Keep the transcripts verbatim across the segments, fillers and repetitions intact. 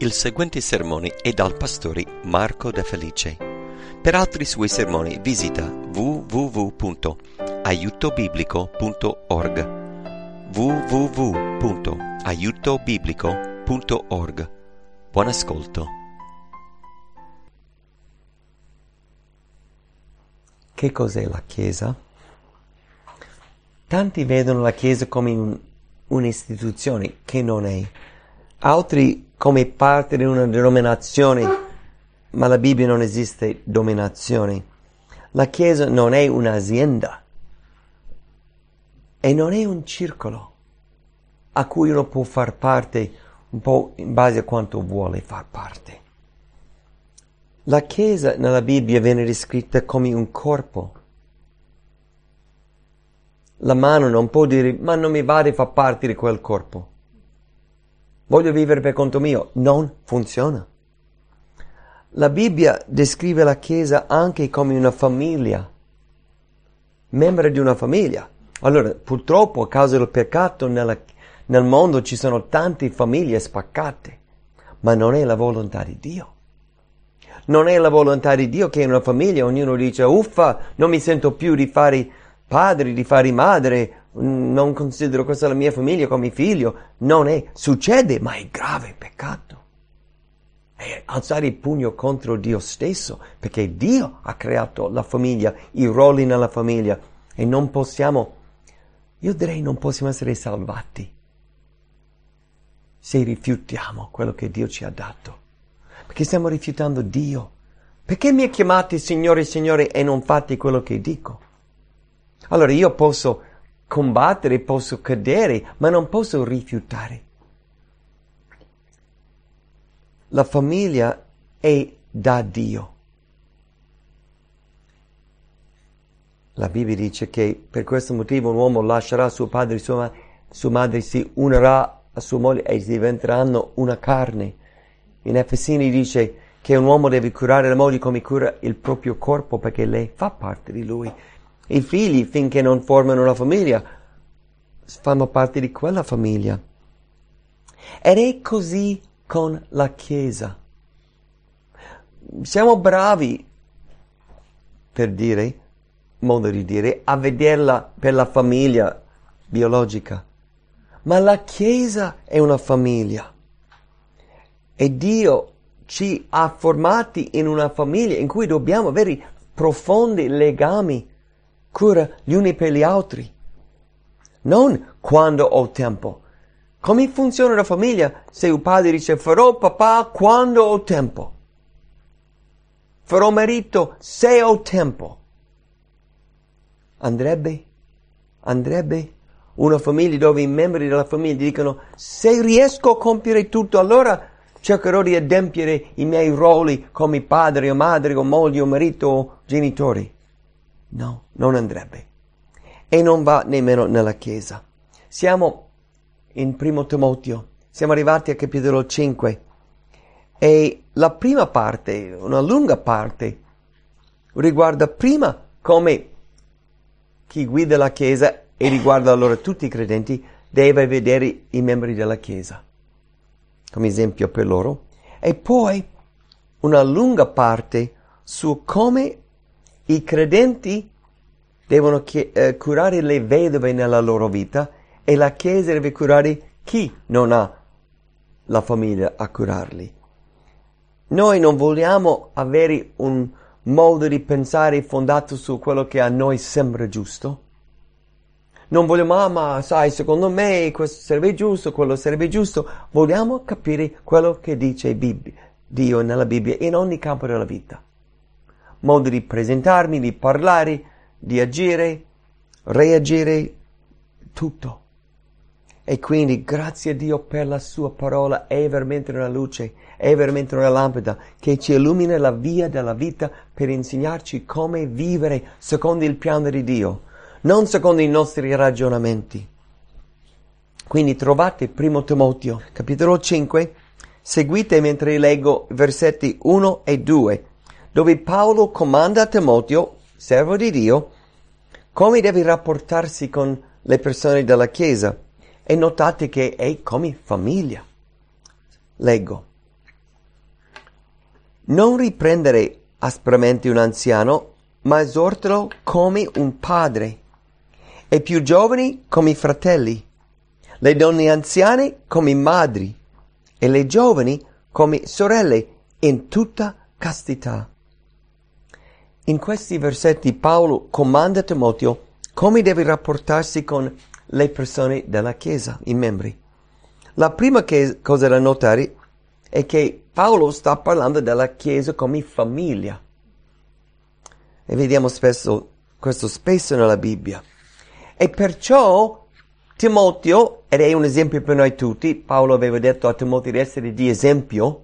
Il seguente sermone è dal pastore Marco De Felice. Per altri suoi sermoni visita w w w punto aiuto biblico punto org w w w punto aiuto biblico punto org. Buon ascolto. Che cos'è la Chiesa? Tanti vedono la Chiesa come un, un'istituzione che non è, altri come parte di una denominazione, ma la Bibbia non esiste dominazione. La Chiesa non è un'azienda e non è un circolo a cui uno può far parte un po' in base a quanto vuole far parte. La Chiesa nella Bibbia viene descritta come un corpo. La mano non può dire, ma non mi va di far parte di quel corpo. Voglio vivere per conto mio. Non funziona. La Bibbia descrive la Chiesa anche come una famiglia, membro di una famiglia. Allora, purtroppo, a causa del peccato nella, nel mondo ci sono tante famiglie spaccate, ma non è la volontà di Dio. Non è la volontà di Dio che in una famiglia ognuno dice, uffa, non mi sento più di fare padre, di fare madre, non considero questa la mia famiglia come figlio. Non è, succede, ma è grave peccato. È alzare il pugno contro Dio stesso, perché Dio ha creato la famiglia, i ruoli nella famiglia, e non possiamo, io direi non possiamo essere salvati se rifiutiamo quello che Dio ci ha dato, perché stiamo rifiutando Dio. Perché mi chiamate Signore, Signore e non fate quello che dico? Allora io posso combattere, posso cadere, ma non posso rifiutare. La famiglia è da Dio. La Bibbia dice che per questo motivo un uomo lascerà suo padre e sua, sua madre, si unirà a sua moglie e diventeranno una carne. In Efesini dice che un uomo deve curare la moglie come cura il proprio corpo, perché lei fa parte di lui. I figli, finché non formano una famiglia, fanno parte di quella famiglia. Ed è così con la Chiesa. Siamo bravi, per dire, modo di dire, a vederla per la famiglia biologica. Ma la Chiesa è una famiglia. E Dio ci ha formati in una famiglia in cui dobbiamo avere profondi legami, cura gli uni per gli altri. Non quando ho tempo. Come funziona la famiglia se un padre dice farò papà quando ho tempo? Farò marito se ho tempo? Andrebbe? Andrebbe? Una famiglia dove i membri della famiglia dicono se riesco a compiere tutto allora cercherò di adempiere i miei ruoli come padre o madre o moglie o marito o genitori. No, non andrebbe. E non va nemmeno nella Chiesa. Siamo in primo Timoteo, siamo arrivati a capitolo cinque. E la prima parte, una lunga parte, riguarda prima come chi guida la Chiesa e riguarda allora tutti i credenti, deve vedere i membri della Chiesa come esempio per loro. E poi una lunga parte su come i credenti devono chi- eh, curare le vedove nella loro vita e la Chiesa deve curare chi non ha la famiglia a curarli. Noi non vogliamo avere un modo di pensare fondato su quello che a noi sembra giusto. Non vogliamo, ah, ma sai, secondo me questo sarebbe giusto, quello sarebbe giusto. Vogliamo capire quello che dice Bibbia, Dio nella Bibbia in ogni campo della vita. Modo di presentarmi, di parlare, di agire, reagire, tutto. E quindi grazie a Dio per la sua parola, è veramente una luce, è veramente una lampada che ci illumina la via della vita per insegnarci come vivere secondo il piano di Dio, non secondo i nostri ragionamenti. Quindi trovate primo Timoteo, capitolo cinque, seguite mentre leggo versetti uno e due, dove Paolo comanda a Timoteo, servo di Dio, come deve rapportarsi con le persone della Chiesa. E notate che è come famiglia. Leggo. non riprendere aspramente un anziano, ma esortalo come un padre, e i più giovani come i fratelli, le donne anziane come madri, e le giovani come sorelle in tutta castità. In questi versetti Paolo comanda Timoteo come deve rapportarsi con le persone della Chiesa, i membri. La prima che, cosa da notare è che Paolo sta parlando della Chiesa come famiglia. E vediamo spesso questo spesso nella Bibbia. E perciò Timoteo, ed è un esempio per noi tutti, Paolo aveva detto a Timoteo di essere di esempio,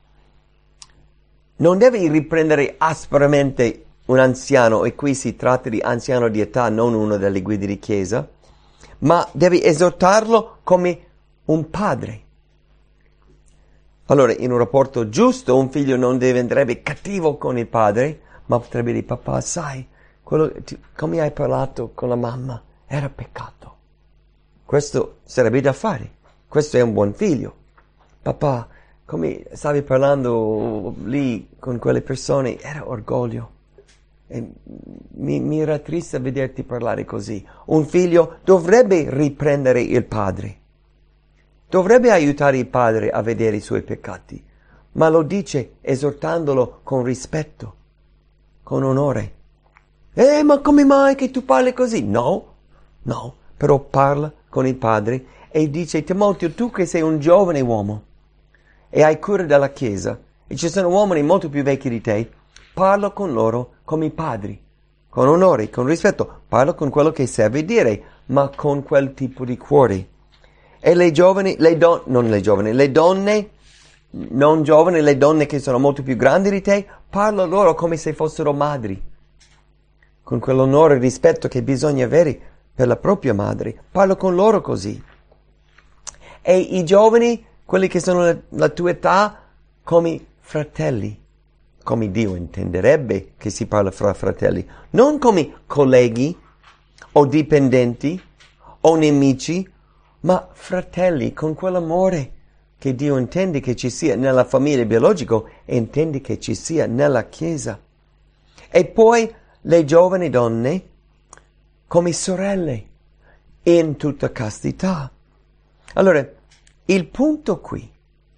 non deve riprendere aspramente un anziano, e qui si tratta di anziano di età, non uno delle guide di chiesa, ma deve esortarlo come un padre. Allora, in un rapporto giusto, un figlio non diventerebbe cattivo con il padre, ma potrebbe dire: papà, sai, quello, ti, come hai parlato con la mamma era peccato. Questo sarebbe da fare. Questo è un buon figlio. Papà, come stavi parlando lì con quelle persone, era orgoglio. E mi, mi era triste vederti parlare così. Un figlio dovrebbe riprendere il padre. Dovrebbe aiutare il padre a vedere i suoi peccati, ma lo dice esortandolo con rispetto, con onore. Eh, ma come mai che tu parli così? No, no, però parla con il padre e dice: Timoteo, tu che sei un giovane uomo e hai cura della Chiesa, e ci sono uomini molto più vecchi di te, parla con loro come i padri, con onore, con rispetto, parla con quello che serve dire, ma con quel tipo di cuore. E le giovani, le donne, non le giovani, le donne, non giovani, le donne che sono molto più grandi di te, parla loro come se fossero madri, con quell'onore e rispetto che bisogna avere per la propria madre. Parla con loro così. E i giovani, quelli che sono la, la tua età, come fratelli, come Dio intenderebbe che si parla fra fratelli, non come colleghi o dipendenti o nemici, ma fratelli, con quell'amore che Dio intende che ci sia nella famiglia biologica e intende che ci sia nella Chiesa. E poi le giovani donne come sorelle in tutta castità. Allora, il punto qui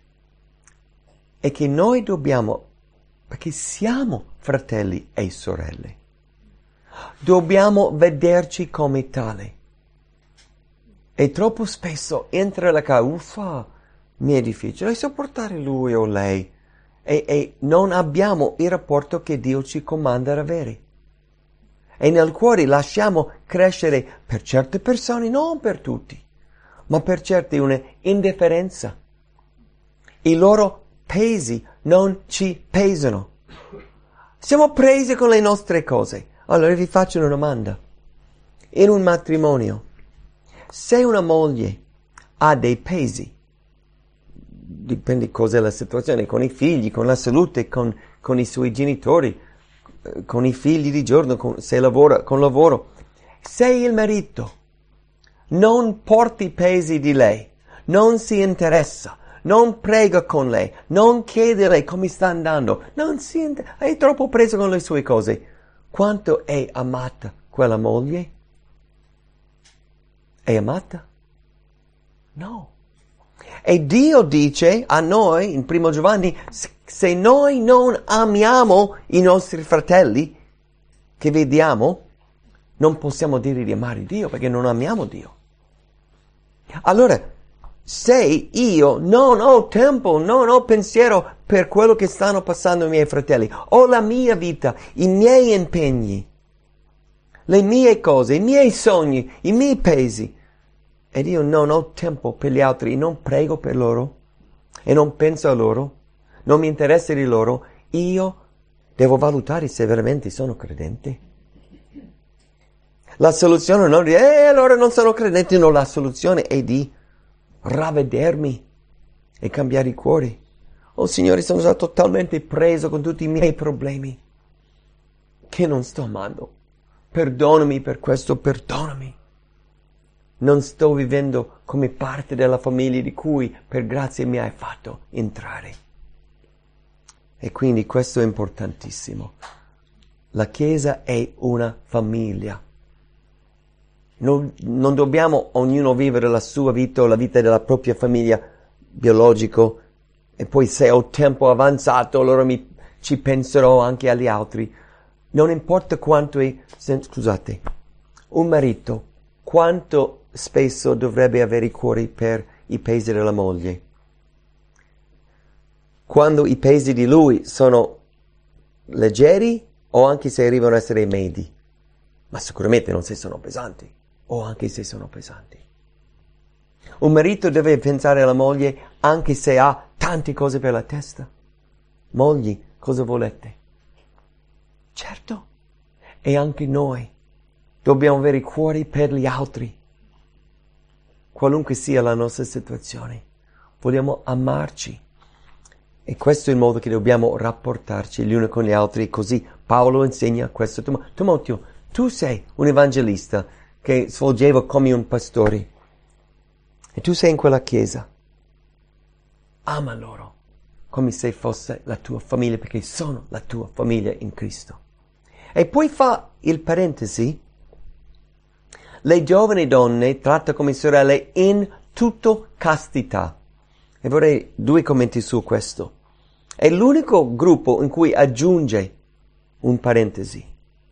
è che noi dobbiamo, perché siamo fratelli e sorelle, dobbiamo vederci come tale. E troppo spesso entra la casa, uffa, mi è difficile sopportare lui o lei, e, e non abbiamo il rapporto che Dio ci comanda ad avere. E nel cuore lasciamo crescere per certe persone, non per tutti, ma per certi una indifferenza. I loro pesi non ci pesano. Siamo presi con le nostre cose. Allora vi faccio una domanda. In un matrimonio, se una moglie ha dei pesi, dipende cos'è la situazione, con i figli, con la salute, con, con i suoi genitori, con i figli di giorno, con, se lavora, con lavoro, se il marito non porta i pesi di lei, non si interessa, non prega con lei, non chiede a lei come sta andando, non si inter- è troppo preso con le sue cose, quanto è amata quella moglie? È amata? No. E Dio dice a noi, in primo Giovanni, se noi non amiamo i nostri fratelli che vediamo, non possiamo dire di amare Dio, perché non amiamo Dio. Allora, se io non ho tempo, non ho pensiero per quello che stanno passando i miei fratelli, ho la mia vita, i miei impegni, le mie cose, i miei sogni, i miei pesi, ed io non ho tempo per gli altri, non prego per loro e non penso a loro, non mi interessa di loro, io devo valutare se veramente sono credente. La soluzione non è, eh, allora non sono credente, no, la soluzione è di ravvedermi e cambiare i cuori. Oh Signore, sono stato totalmente preso con tutti i miei problemi che non sto amando. Perdonami per questo, perdonami. Non sto vivendo come parte della famiglia di cui per grazia mi hai fatto entrare. E quindi questo è importantissimo. La Chiesa è una famiglia. Non, non dobbiamo ognuno vivere la sua vita o la vita della propria famiglia biologico e poi se ho tempo avanzato allora mi, ci penserò anche agli altri. Non importa quanto è, scusate, un marito quanto spesso dovrebbe avere i cuori per i pesi della moglie. Quando i pesi di lui sono leggeri o anche se arrivano a essere medi, ma sicuramente non se sono pesanti o anche se sono pesanti. Un marito deve pensare alla moglie anche se ha tante cose per la testa. Mogli, cosa volete? Certo, e anche noi dobbiamo avere cuori per gli altri. Qualunque sia la nostra situazione, vogliamo amarci. E questo è il modo che dobbiamo rapportarci gli uni con gli altri. Così Paolo insegna questo. Timoteo, tu sei un evangelista che svolgeva come un pastore. E tu sei in quella chiesa. Ama loro come se fosse la tua famiglia, perché sono la tua famiglia in Cristo. E poi fa il parentesi. Le giovani donne tratta come sorelle in tutto castità. E vorrei due commenti su questo. È l'unico gruppo in cui aggiunge un parentesi,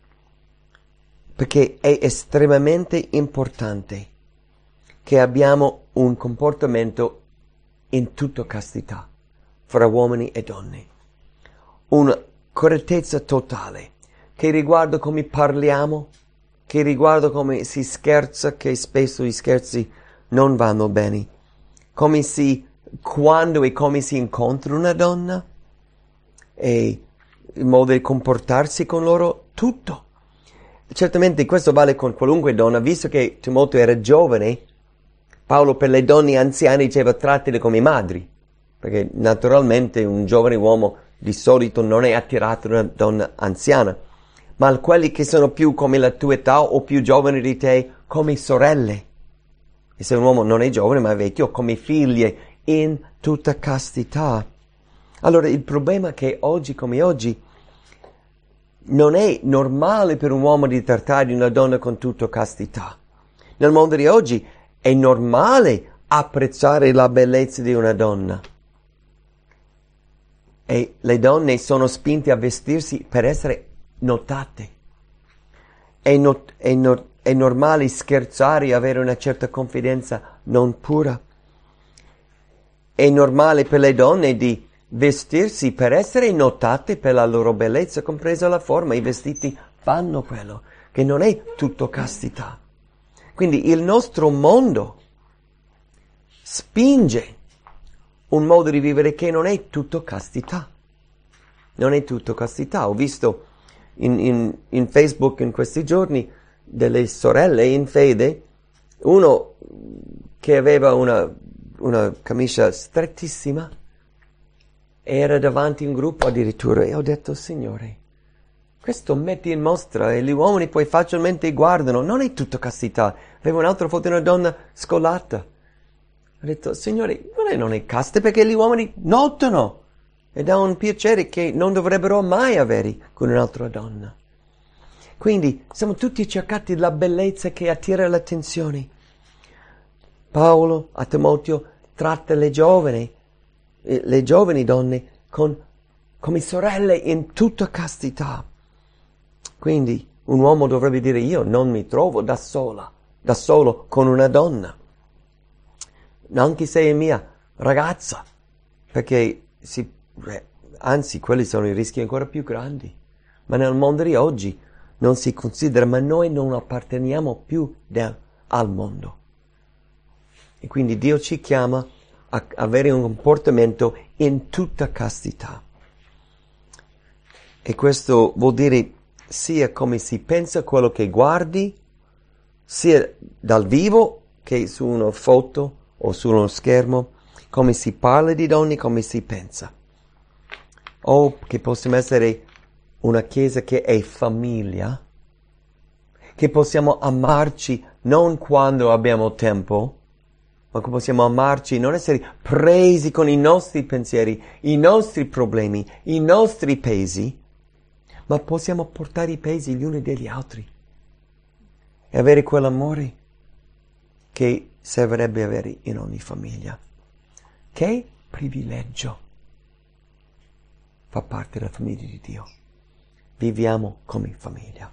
perché è estremamente importante che abbiamo un comportamento in tutta castità, fra uomini e donne. Una correttezza totale, che riguarda come parliamo, che riguarda come si scherza, che spesso i scherzi non vanno bene, come si, quando e come si incontra una donna, e il modo di comportarsi con loro, tutto. Certamente questo vale con qualunque donna, visto che Timoteo era giovane, Paolo per le donne anziane diceva trattale come madri, perché naturalmente un giovane uomo di solito non è attirato da una donna anziana, ma a quelli che sono più come la tua età o più giovani di te, come sorelle. E se un uomo non è giovane ma è vecchio, come figlie, in tutta castità. Allora il problema è che oggi come oggi non è normale per un uomo di trattare una donna con tutta castità. Nel mondo di oggi è normale apprezzare la bellezza di una donna. E le donne sono spinte a vestirsi per essere notate. È, not- è, no- è normale scherzare e avere una certa confidenza non pura. È normale per le donne di vestirsi per essere notate per la loro bellezza, compresa la forma. I vestiti fanno quello, che non è tutto castità. Quindi il nostro mondo spinge un modo di vivere che non è tutto castità. Non è tutto castità. Ho visto in, in, in Facebook in questi giorni delle sorelle in fede, uno che aveva una, una camicia strettissima, era davanti a un gruppo addirittura, e ho detto, Signore, questo mette in mostra e gli uomini poi facilmente guardano, non è tutto castità. Avevo un'altra foto di una donna scolata. Ho detto, Signore, non è, non è casta perché gli uomini notano ed ha un piacere che non dovrebbero mai avere con un'altra donna. Quindi siamo tutti cercati la bellezza che attira l'attenzione. Paolo a Timoteo tratta le giovani, le giovani donne con, come sorelle in tutta castità. Quindi un uomo dovrebbe dire, io non mi trovo da sola, da solo con una donna, anche se è mia ragazza, perché si, anzi quelli sono i rischi ancora più grandi. Ma nel mondo di oggi non si considera, ma noi non apparteniamo più del, al mondo. E quindi Dio ci chiama a avere un comportamento in tutta castità. E questo vuol dire sia come si pensa quello che guardi, sia dal vivo che su una foto o su uno schermo, come si parla di donne, come si pensa. O che possiamo essere una chiesa che è famiglia, che possiamo amarci non quando abbiamo tempo, ma come possiamo amarci, non essere presi con i nostri pensieri, i nostri problemi, i nostri pesi, ma possiamo portare i pesi gli uni degli altri e avere quell'amore che servirebbe avere in ogni famiglia. Che privilegio fa parte della famiglia di Dio. Viviamo come famiglia.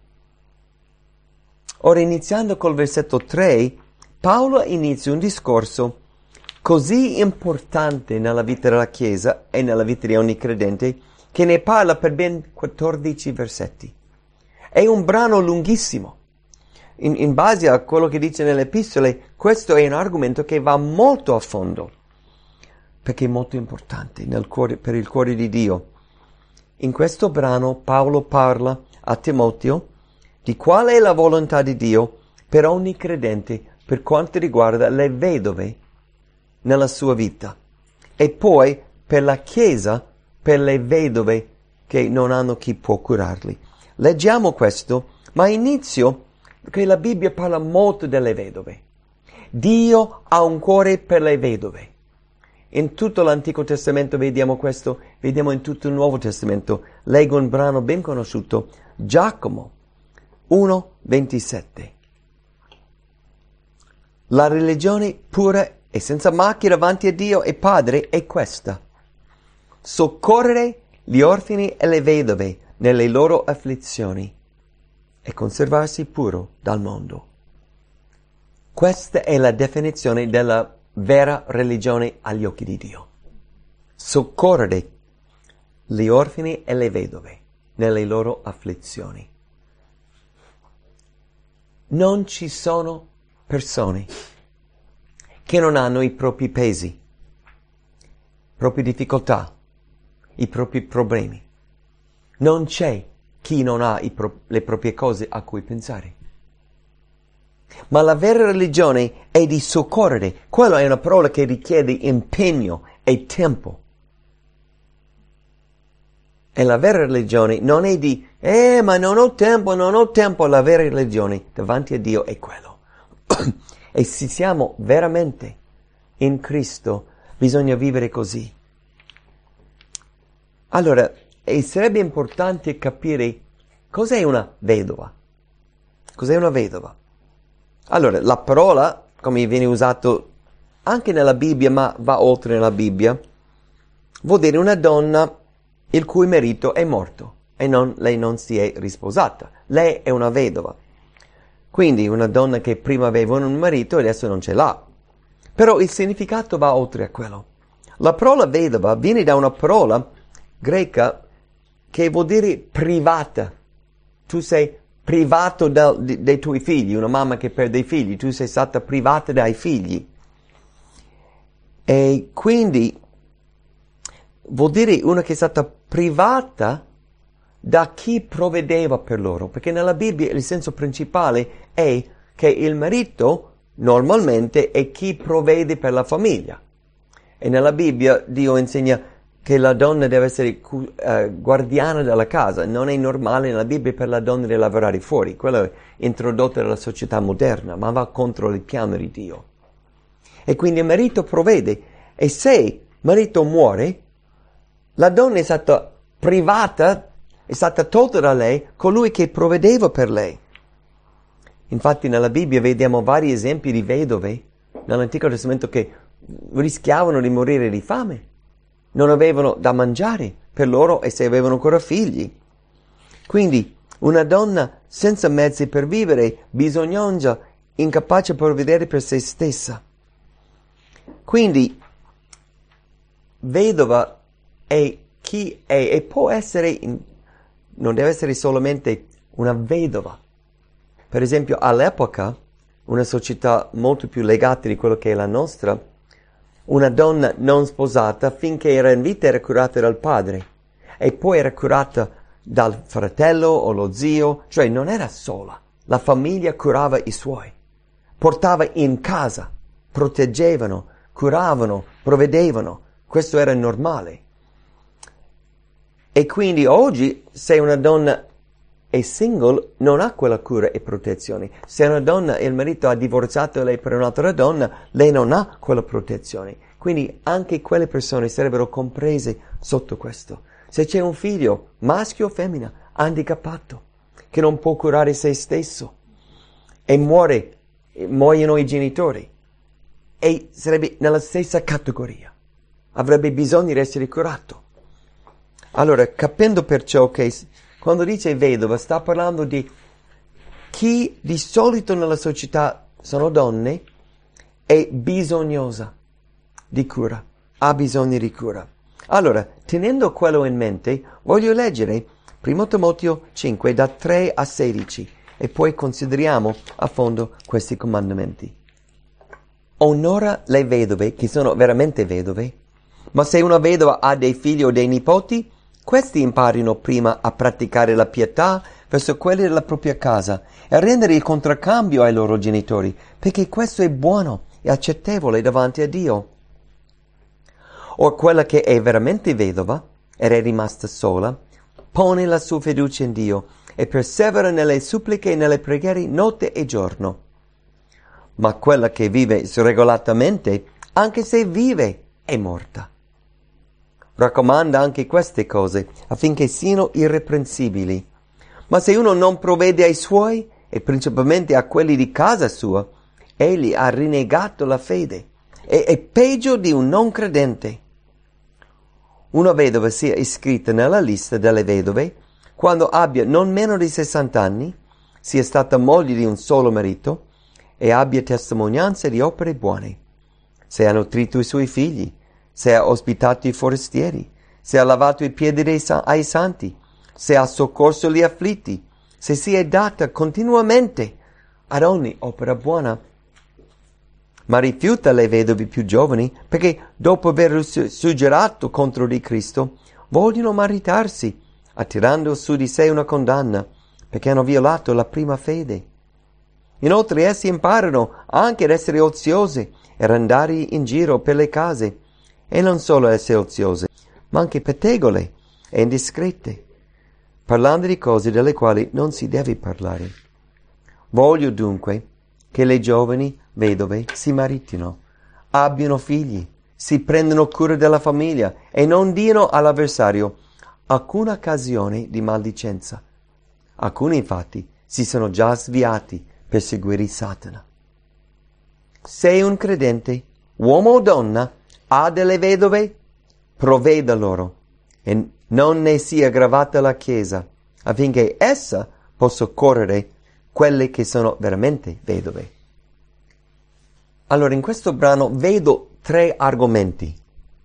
Ora, iniziando col versetto tre, Paolo inizia un discorso così importante nella vita della Chiesa e nella vita di ogni credente che ne parla per ben quattordici versetti. È un brano lunghissimo. In, in base a quello che dice nelle epistole, questo è un argomento che va molto a fondo, perché è molto importante nel cuore, per il cuore di Dio. In questo brano Paolo parla a Timoteo di qual è la volontà di Dio per ogni credente per quanto riguarda le vedove nella sua vita e poi per la Chiesa, per le vedove che non hanno chi può curarli. Leggiamo questo, ma inizio che la Bibbia parla molto delle vedove. Dio ha un cuore per le vedove. In tutto l'Antico Testamento vediamo questo, vediamo in tutto il Nuovo Testamento. Leggo un brano ben conosciuto, Giacomo uno ventisette. La religione pura e senza macchia davanti a Dio e Padre è questa: soccorrere gli orfani e le vedove nelle loro afflizioni e conservarsi puro dal mondo. Questa è la definizione della vera religione agli occhi di Dio. Soccorrere gli orfani e le vedove nelle loro afflizioni. Non ci sono persone che non hanno i propri pesi, proprie difficoltà, i propri problemi. Non c'è chi non ha i pro- le proprie cose a cui pensare. Ma la vera religione è di soccorrere. Quella è una parola che richiede impegno e tempo. E la vera religione non è di, eh, ma non ho tempo, non ho tempo. La vera religione davanti a Dio è quello. E se siamo veramente in Cristo, bisogna vivere così. Allora, e sarebbe importante capire cos'è una vedova. Cos'è una vedova? Allora, la parola, come viene usato anche nella Bibbia, ma va oltre nella Bibbia, vuol dire una donna il cui marito è morto e non, lei non si è risposata. Lei è una vedova. Quindi una donna che prima aveva un marito e adesso non ce l'ha. Però il significato va oltre a quello. La parola vedova viene da una parola greca che vuol dire privata. Tu sei privato da, di, dei tuoi figli, una mamma che perde i figli, tu sei stata privata dai figli. E quindi vuol dire una che è stata privata da chi provvedeva per loro, perché nella Bibbia il senso principale è che il marito normalmente è chi provvede per la famiglia. E nella Bibbia Dio insegna che la donna deve essere uh, guardiana della casa. Non è normale nella Bibbia per la donna di lavorare fuori. Quello è introdotto dalla società moderna, ma va contro il piano di Dio. E quindi il marito provvede. E se il marito muore, la donna è stata privata, è stata tolta da lei colui che provvedeva per lei. Infatti nella Bibbia vediamo vari esempi di vedove nell'Antico Testamento che rischiavano di morire di fame. Non avevano da mangiare per loro e se avevano ancora figli. Quindi una donna senza mezzi per vivere, bisognosa, incapace di provvedere per se stessa. Quindi vedova è chi è e può essere, in, non deve essere solamente una vedova. Per esempio all'epoca, una società molto più legata di quello che è la nostra, una donna non sposata finché era in vita era curata dal padre e poi era curata dal fratello o lo zio, cioè non era sola. La famiglia curava i suoi, portava in casa, proteggevano, curavano, provvedevano. Questo era normale. E quindi oggi se una donna è single non ha quella cura e protezione. Se una donna e il marito ha divorziato lei per un'altra donna, lei non ha quella protezione. Quindi anche quelle persone sarebbero comprese sotto questo. Se c'è un figlio, maschio o femmina, handicappato, che non può curare se stesso e muore, muoiono i genitori, e sarebbe nella stessa categoria, avrebbe bisogno di essere curato. Allora, capendo perciò che quando dice vedova sta parlando di chi di solito nella società sono donne, è bisognosa di cura, ha bisogno di cura. Allora, tenendo quello in mente, voglio leggere primo Timoteo cinque da tre a sedici e poi consideriamo a fondo questi comandamenti. Onora le vedove che sono veramente vedove, ma se una vedova ha dei figli o dei nipoti, questi imparino prima a praticare la pietà verso quelli della propria casa e a rendere il contraccambio ai loro genitori, perché questo è buono e accettevole davanti a Dio. O quella che è veramente vedova ed è rimasta sola, pone la sua fiducia in Dio e persevera nelle suppliche e nelle preghiere notte e giorno. Ma quella che vive sregolatamente, anche se vive, è morta. Raccomanda anche queste cose, affinché siano irreprensibili. Ma se uno non provvede ai suoi, e principalmente a quelli di casa sua, egli ha rinnegato la fede, e è peggio di un non credente. Una vedova sia iscritta nella lista delle vedove, quando abbia non meno di sessanta anni, sia stata moglie di un solo marito, e abbia testimonianza di opere buone, se ha nutrito i suoi figli, se ha ospitato i forestieri, se ha lavato i piedi dei sa- ai santi, se ha soccorso gli afflitti, se si è data continuamente ad ogni opera buona. Ma rifiuta le vedovi più giovani, perché dopo aver suggerato contro di Cristo, vogliono maritarsi, attirando su di sé una condanna, perché hanno violato la prima fede. Inoltre essi imparano anche ad essere oziose e ad andare in giro per le case, e non solo essere oziose, ma anche pettegole e indiscrete, parlando di cose delle quali non si deve parlare. Voglio dunque che le giovani vedove si maritino, abbiano figli, si prendano cura della famiglia e non diano all'avversario alcuna occasione di maldicenza. Alcuni infatti si sono già sviati per seguire Satana. Se un credente, uomo o donna, ha delle vedove, provveda loro e non ne sia gravata la Chiesa, affinché essa possa soccorrere quelle che sono veramente vedove. Allora, in questo brano vedo tre argomenti.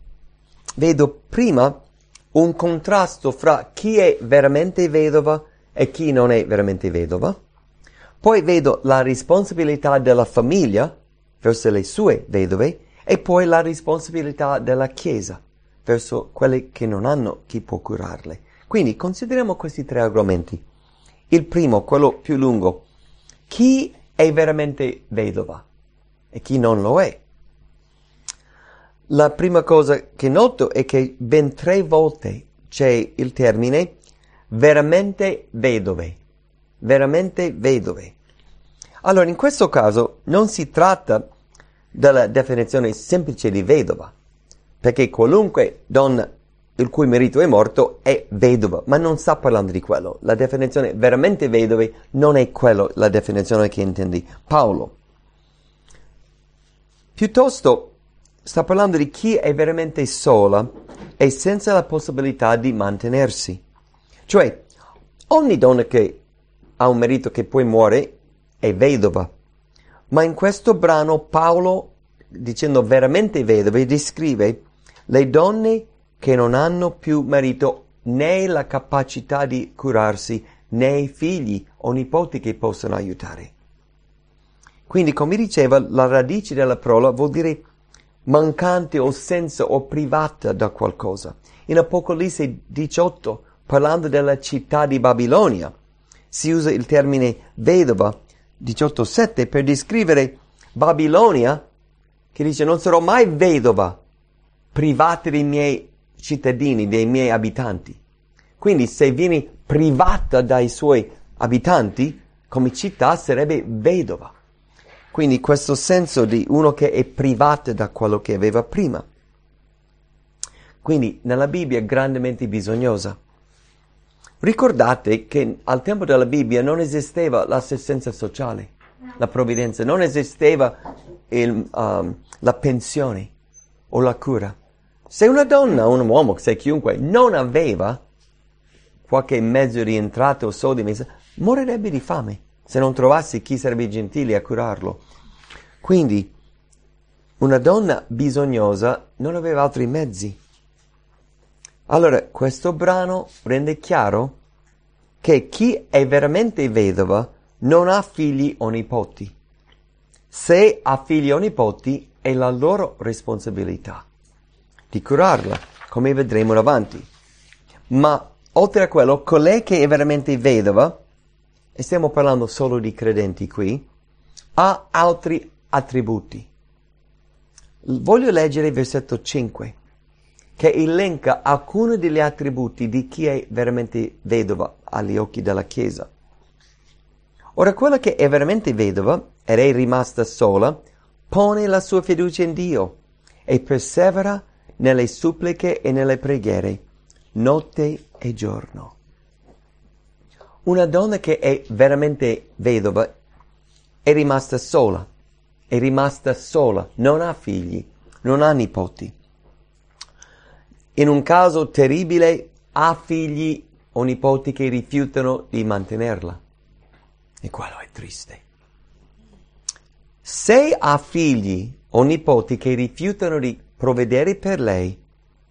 Vedo prima un contrasto fra chi è veramente vedova e chi non è veramente vedova. Poi vedo la responsabilità della famiglia verso le sue vedove e poi la responsabilità della Chiesa verso quelle che non hanno chi può curarle. Quindi consideriamo questi tre argomenti. Il primo, quello più lungo. Chi è veramente vedova e chi non lo è? La prima cosa che noto è che ben tre volte c'è il termine veramente vedove. Veramente vedove. Allora, in questo caso non si tratta della definizione semplice di vedova, perché qualunque donna il cui marito è morto è vedova, ma non sta parlando di quello. La definizione veramente vedove non è quello, la definizione che intendi Paolo. Piuttosto sta parlando di chi è veramente sola e senza la possibilità di mantenersi. Cioè, ogni donna che ha un marito che poi muore è vedova. Ma in questo brano Paolo, dicendo veramente vedove, descrive le donne che non hanno più marito né la capacità di curarsi, né figli o nipoti che possano aiutare. Quindi, come diceva, la radice della parola vuol dire mancante o senza o privata da qualcosa. In Apocalisse diciotto, parlando della città di Babilonia, si usa il termine vedova, diciotto sette, per descrivere Babilonia, che dice non sarò mai vedova, privata dei miei cittadini, dei miei abitanti. Quindi se vieni privata dai suoi abitanti, come città sarebbe vedova. Quindi questo senso di uno che è privato da quello che aveva prima. Quindi nella Bibbia è grandemente bisognosa. Ricordate che al tempo della Bibbia non esisteva l'assistenza sociale, la provvidenza, non esisteva il, um, la pensione o la cura. Se una donna, un uomo, se chiunque non aveva qualche mezzo di entrata o soldi, morirebbe di fame se non trovassi chi sarebbe gentile a curarlo. Quindi una donna bisognosa non aveva altri mezzi. Allora questo brano rende chiaro che chi è veramente vedova non ha figli o nipoti. Se ha figli o nipoti è la loro responsabilità di curarla, come vedremo avanti. Ma oltre a quello, colei che è veramente vedova, e stiamo parlando solo di credenti qui, ha altri attributi. Voglio leggere il versetto cinque, che elenca alcuni degli attributi di chi è veramente vedova agli occhi della Chiesa. Ora, quella che è veramente vedova ed è rimasta sola, pone la sua fiducia in Dio e persevera nelle suppliche e nelle preghiere, notte e giorno. Una donna che è veramente vedova è rimasta sola, è rimasta sola, non ha figli, non ha nipoti. In un caso terribile ha figli o nipoti che rifiutano di mantenerla. E quello è triste. Se ha figli o nipoti che rifiutano di provvedere per lei,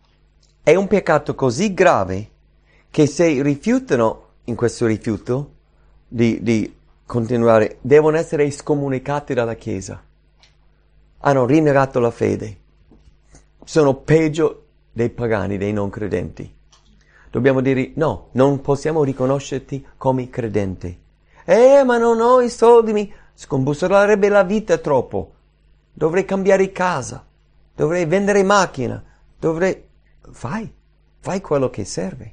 è un peccato così grave che se rifiutano in questo rifiuto di, di continuare, devono essere scomunicati dalla Chiesa. Hanno rinnegato la fede. Sono peggio dei pagani, dei non credenti. Dobbiamo dire no, non possiamo riconoscerti come credente. Eh, ma non ho i soldi, mi scombussolerebbe la vita troppo. Dovrei cambiare casa, dovrei vendere macchina, dovrei... Fai, fai quello che serve.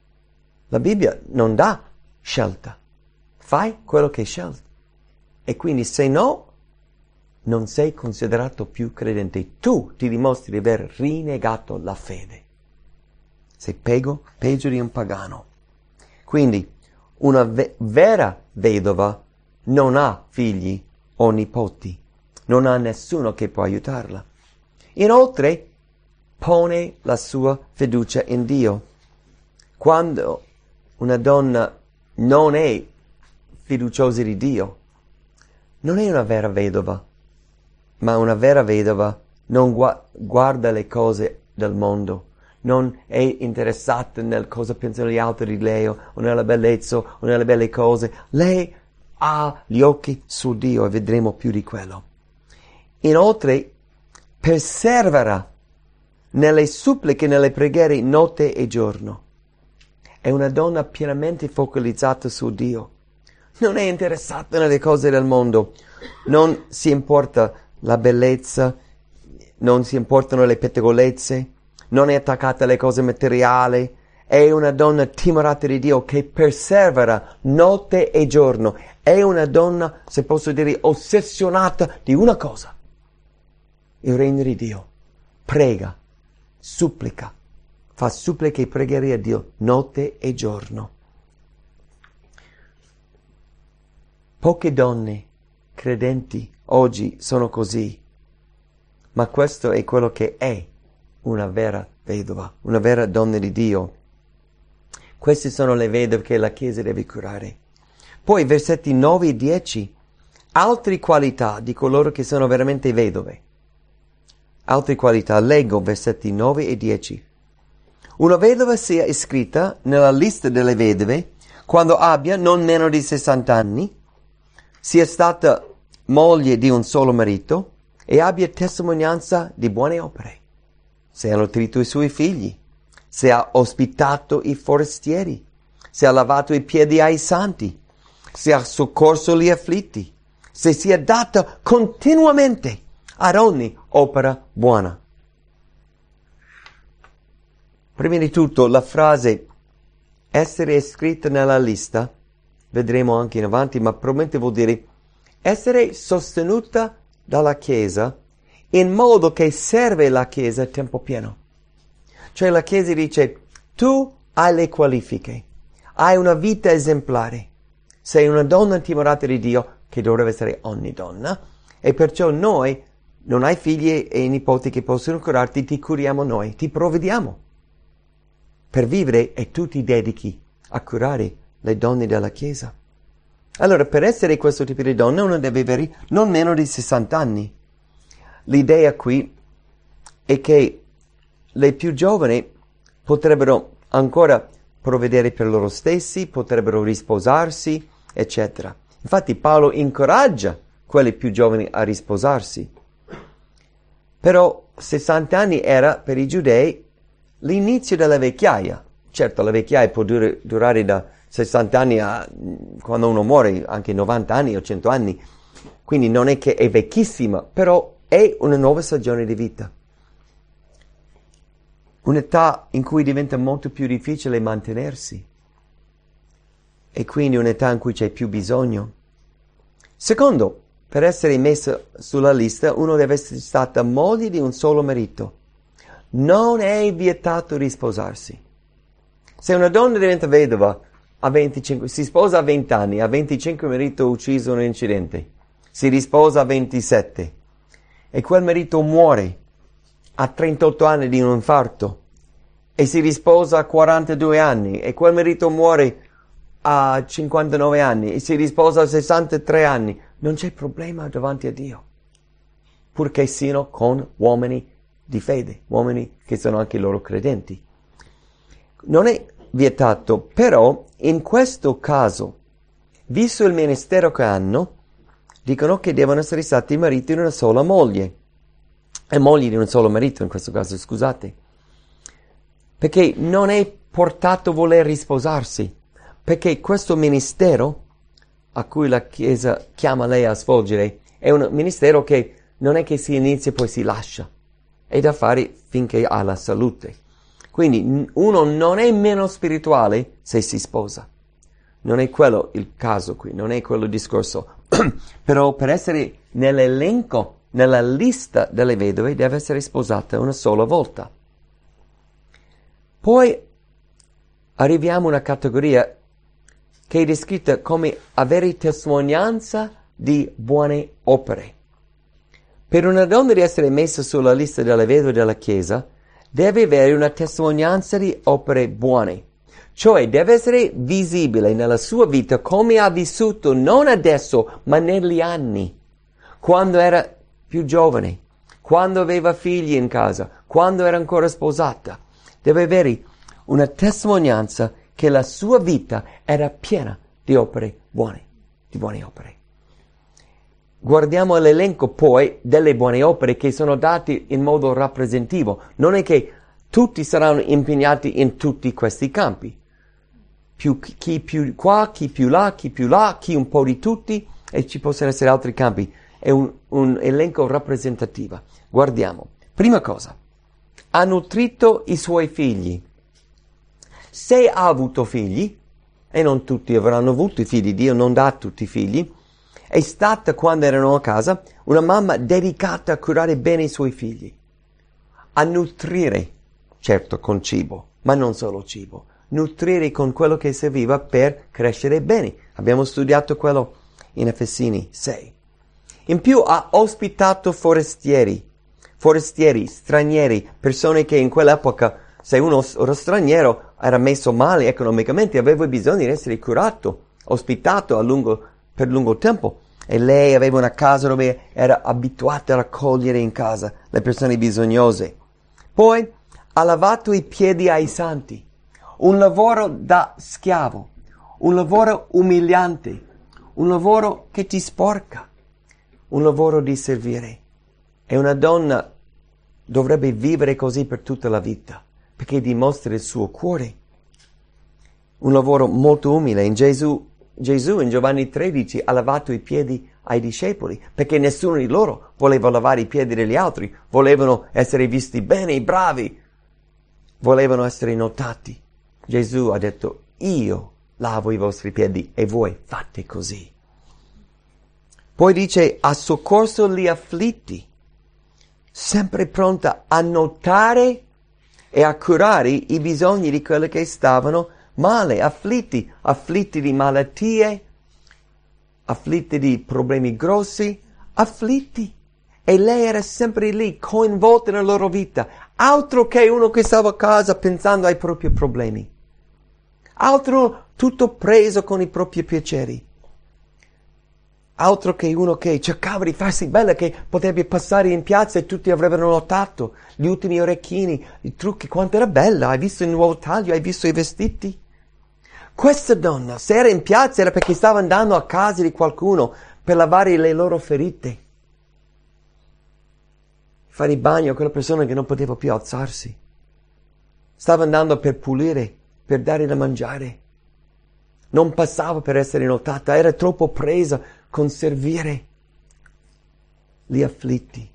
La Bibbia non dà scelta. Fai quello che hai scelto. E quindi se no, non sei considerato più credente. Tu ti dimostri di aver rinnegato la fede. Sei peggio, peggio di un pagano. Quindi una ve- vera vedova non ha figli o nipoti. Non ha nessuno che può aiutarla. Inoltre, pone la sua fiducia in Dio. Quando una donna non è fiduciosa di Dio, non è una vera vedova, ma una vera vedova non gu- guarda le cose del mondo, non è interessata nel cosa pensano gli altri di lei, o nella bellezza, o nelle belle cose. Lei ha gli occhi su Dio, e vedremo più di quello. Inoltre, persevera nelle suppliche, nelle preghiere notte e giorno. È una donna pienamente focalizzata su Dio. Non è interessata nelle cose del mondo. Non si importa la bellezza, non si importano le pettegolezze, non è attaccata alle cose materiali. È una donna timorata di Dio che persevera notte e giorno. È una donna, se posso dire, ossessionata di una cosa: il regno di Dio. Prega, supplica, fa suppliche e preghiere a Dio notte e giorno. Poche donne credenti oggi sono così, ma questo è quello che è una vera vedova, una vera donna di Dio. Queste sono le vedove che la Chiesa deve curare. Poi versetti nove e dieci, altre qualità di coloro che sono veramente vedove. Altre qualità, leggo versetti nove e dieci. Una vedova sia iscritta nella lista delle vedove quando abbia non meno di sessanta anni, sia stata moglie di un solo marito e abbia testimonianza di buone opere, se ha nutrito i suoi figli, se ha ospitato i forestieri, se ha lavato i piedi ai santi, se ha soccorso gli afflitti, se si è data continuamente ad ogni opera buona. Prima di tutto, la frase essere iscritta nella lista, vedremo anche in avanti, ma probabilmente vuol dire essere sostenuta dalla Chiesa in modo che serve la Chiesa a tempo pieno. Cioè la Chiesa dice, tu hai le qualifiche, hai una vita esemplare, sei una donna timorata di Dio, che dovrebbe essere ogni donna, e perciò noi, non hai figli e nipoti che possono curarti, ti curiamo noi, ti provvediamo per vivere e tu ti dedichi a curare le donne della Chiesa. Allora, per essere questo tipo di donna, uno deve avere non meno di sessanta anni. L'idea qui è che le più giovani potrebbero ancora provvedere per loro stessi, potrebbero risposarsi, eccetera. Infatti Paolo incoraggia quelli più giovani a risposarsi. Però sessanta anni era per i giudei l'inizio della vecchiaia. Certo, la vecchiaia può dur- durare da sessanta anni a quando uno muore, anche novanta anni o cento anni. Quindi non è che è vecchissima, però è una nuova stagione di vita. Un'età in cui diventa molto più difficile mantenersi. E quindi un'età in cui c'è più bisogno. Secondo, per essere messo sulla lista, uno deve essere stata moglie di un solo marito. Non è vietato risposarsi. Se una donna diventa vedova a venticinque, si sposa a venti anni, a venticinque il marito ucciso in un incidente, si risposa a ventisette e quel marito muore a trentotto anni di un infarto e si risposa a quarantadue anni e quel marito muore a cinquantanove anni e si risposa a sessantatré anni, non c'è problema davanti a Dio, purché siano con uomini di fede, uomini che sono anche loro credenti. Non è vietato, però in questo caso, visto il ministero che hanno, dicono che devono essere stati mariti di una sola moglie, e mogli di un solo marito in questo caso, scusate, perché non è portato voler risposarsi, perché questo ministero a cui la Chiesa chiama lei a svolgere è un ministero che non è che si inizia e poi si lascia, è da fare finché ha la salute. Quindi uno non è meno spirituale se si sposa. Non è quello il caso qui, non è quello il discorso. Però per essere nell'elenco, nella lista delle vedove, deve essere sposata una sola volta. Poi arriviamo a una categoria che è descritta come avere testimonianza di buone opere. Per una donna di essere messa sulla lista delle vedove della Chiesa, deve avere una testimonianza di opere buone. Cioè deve essere visibile nella sua vita come ha vissuto non adesso, ma negli anni, quando era più giovane, quando aveva figli in casa, quando era ancora sposata. Deve avere una testimonianza che la sua vita era piena di opere buone, di buone opere. Guardiamo l'elenco poi delle buone opere che sono date in modo rappresentativo. Non è che tutti saranno impegnati in tutti questi campi. Più, chi più qua, chi più là, chi più là, chi un po' di tutti, e ci possono essere altri campi. È un, un elenco rappresentativo. Guardiamo. Prima cosa, ha nutrito i suoi figli. Se ha avuto figli, e non tutti avranno avuto i figli, Dio non dà a tutti i figli, è stata, quando erano a casa, una mamma dedicata a curare bene i suoi figli, a nutrire, certo con cibo, ma non solo cibo, nutrire con quello che serviva per crescere bene. Abbiamo studiato quello in Efesini sei. In più ha ospitato forestieri, forestieri, stranieri, persone che in quell'epoca, se uno era straniero, era messo male economicamente, aveva bisogno di essere curato, ospitato a lungo, per lungo tempo. E lei aveva una casa dove era abituata a raccogliere in casa le persone bisognose. Poi ha lavato i piedi ai santi. Un lavoro da schiavo, un lavoro umiliante, un lavoro che ti sporca, un lavoro di servire. E una donna dovrebbe vivere così per tutta la vita, perché dimostra il suo cuore. Un lavoro molto umile. In Gesù, Gesù in Giovanni tredici ha lavato i piedi ai discepoli, perché nessuno di loro voleva lavare i piedi degli altri, volevano essere visti bene, bravi, volevano essere notati. Gesù ha detto, io lavo i vostri piedi e voi fate così. Poi dice, ha soccorso gli afflitti, sempre pronta a notare e a curare i bisogni di quelli che stavano male, afflitti, afflitti di malattie, afflitti di problemi grossi, afflitti. E lei era sempre lì, coinvolta nella loro vita, altro che uno che stava a casa pensando ai propri problemi, altro tutto preso con i propri piaceri, altro che uno che cercava di farsi bella, che poteva passare in piazza e tutti avrebbero notato gli ultimi orecchini, i trucchi, quanto era bella, hai visto il nuovo taglio, hai visto i vestiti? Questa donna, se era in piazza, era perché stava andando a casa di qualcuno per lavare le loro ferite, fare il bagno a quella persona che non poteva più alzarsi, stava andando per pulire, per dare da mangiare, non passava per essere notata, era troppo presa con servire gli afflitti,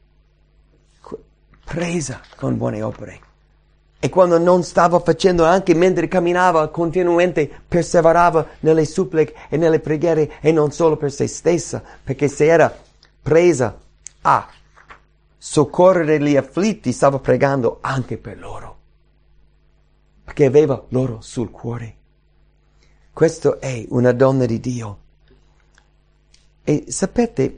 presa con buone opere. E quando non stava facendo, anche mentre camminava, continuamente perseverava nelle suppliche e nelle preghiere, e non solo per se stessa, perché se era presa a soccorrere gli afflitti, stava pregando anche per loro, perché aveva loro sul cuore. Questo è una donna di Dio. E sapete,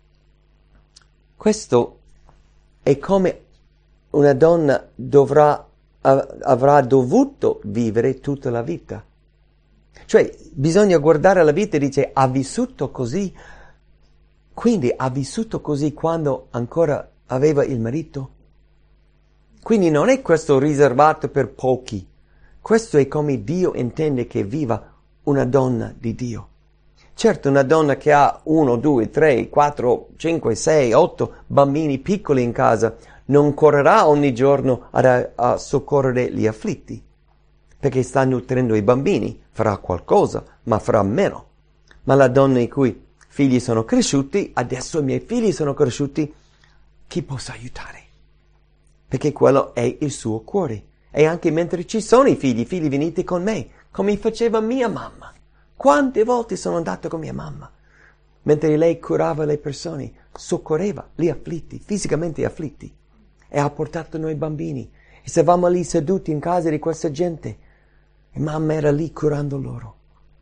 questo è come una donna dovrà, avrà dovuto vivere tutta la vita. Cioè, bisogna guardare la vita e dice, ha vissuto così, quindi ha vissuto così quando ancora aveva il marito. Quindi non è questo riservato per pochi, questo è come Dio intende che viva una donna di Dio. Certo, una donna che ha uno, due, tre, quattro, cinque, sei, otto bambini piccoli in casa non correrà ogni giorno a, a soccorrere gli afflitti, perché sta nutrendo i bambini, farà qualcosa, ma farà meno. Ma la donna i cui figli sono cresciuti, adesso i miei figli sono cresciuti, chi posso aiutare? Perché quello è il suo cuore. E anche mentre ci sono i figli, figli venite con me, come faceva mia mamma. Quante volte sono andato con mia mamma, mentre lei curava le persone, soccorreva gli afflitti, fisicamente afflitti, e ha portato noi bambini. E stavamo lì seduti in casa di questa gente, e mamma era lì curando loro.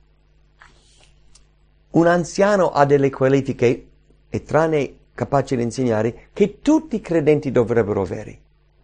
Un anziano ha delle qualifiche, e tranne capace di insegnare, che tutti i credenti dovrebbero avere.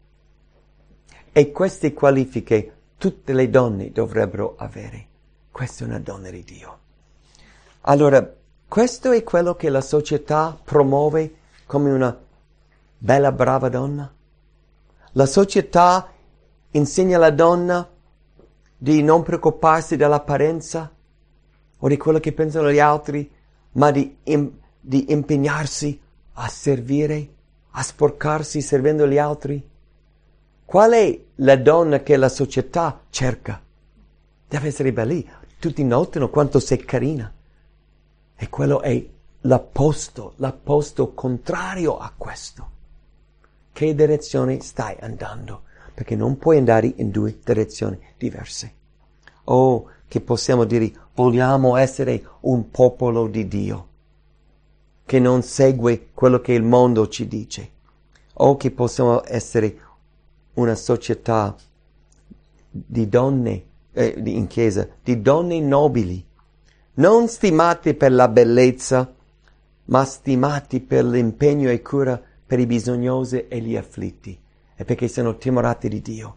E queste qualifiche tutte le donne dovrebbero avere. Questa è una donna di Dio. Allora, questo è quello che la società promuove come una bella, brava donna. La società insegna alla donna di non preoccuparsi dell'apparenza o di quello che pensano gli altri, ma di, im- di impegnarsi a servire, a sporcarsi servendo gli altri. Qual è la donna che la società cerca? Deve essere bella. Tutti notano quanto sei carina. E quello è l'opposto, l'opposto contrario a questo. Che direzione stai andando? Perché non puoi andare in due direzioni diverse. Oh, che possiamo dire, vogliamo essere un popolo di Dio, che non segue quello che il mondo ci dice. O che possiamo essere una società di donne, eh, in chiesa, di donne nobili, non stimate per la bellezza, ma stimati per l'impegno e cura per i bisognosi e gli afflitti, e perché sono timorati di Dio.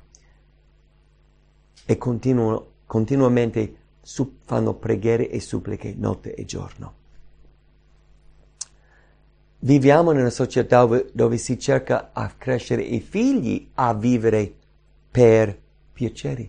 E continuano, continuamente su, fanno preghiere e suppliche notte e giorno. Viviamo in una società dove, dove si cerca a crescere i figli a vivere per piaceri.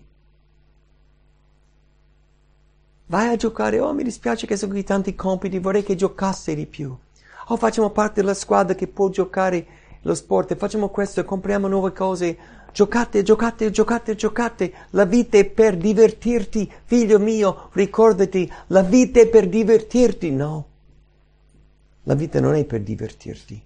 Vai a giocare, oh mi dispiace che sono qui tanti compiti, vorrei che giocasse di più. Oh facciamo parte della squadra che può giocare lo sport, facciamo questo, compriamo nuove cose. Giocate, giocate, giocate, giocate. La vita è per divertirti, figlio mio, ricordati, la vita è per divertirti, no. La vita non è per divertirti.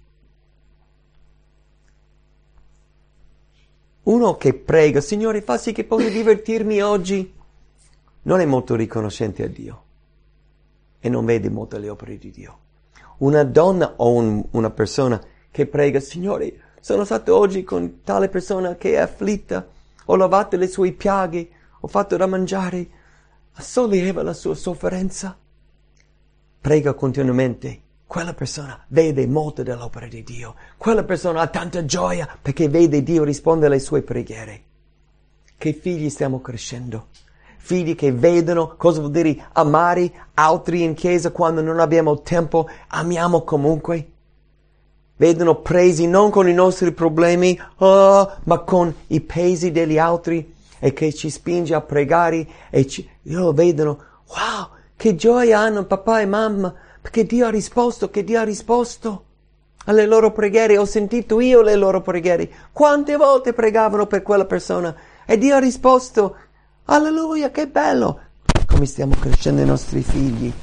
Uno che prega, Signore, fa sì che possa divertirmi oggi. non è molto riconoscente a Dio e non vede molto le opere di Dio. Una donna o un, una persona che prega, Signore, sono stato oggi con tale persona che è afflitta, ho lavato le sue piaghe, ho fatto da mangiare, solleva la sua sofferenza. Prega continuamente. Quella persona vede molto dell'opera di Dio. Quella persona ha tanta gioia perché vede Dio rispondere alle sue preghiere. Che figli stiamo crescendo? Figli che vedono cosa vuol dire amare altri in chiesa quando non abbiamo tempo, amiamo comunque. Vedono presi non con i nostri problemi, oh, ma con i pesi degli altri e che ci spinge a pregare e ci, loro vedono, wow, che gioia hanno papà e mamma, perché Dio ha risposto, che Dio ha risposto alle loro preghiere. Ho sentito io le loro preghiere. Quante volte pregavano per quella persona e Dio ha risposto. Alleluia, che bello! Come stiamo crescendo i nostri figli.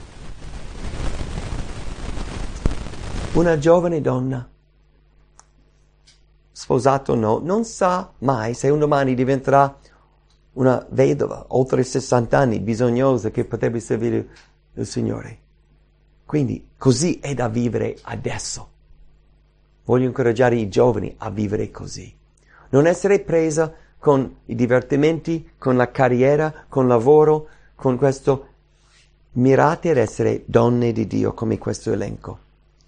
Una giovane donna, sposato o no, non sa mai se un domani diventerà una vedova, oltre sessanta anni, bisognosa, che potrebbe servire il Signore. Quindi così è da vivere adesso. Voglio incoraggiare i giovani a vivere così. Non essere presa con i divertimenti, con la carriera, con il lavoro, con questo. Mirate ad essere donne di Dio come questo elenco.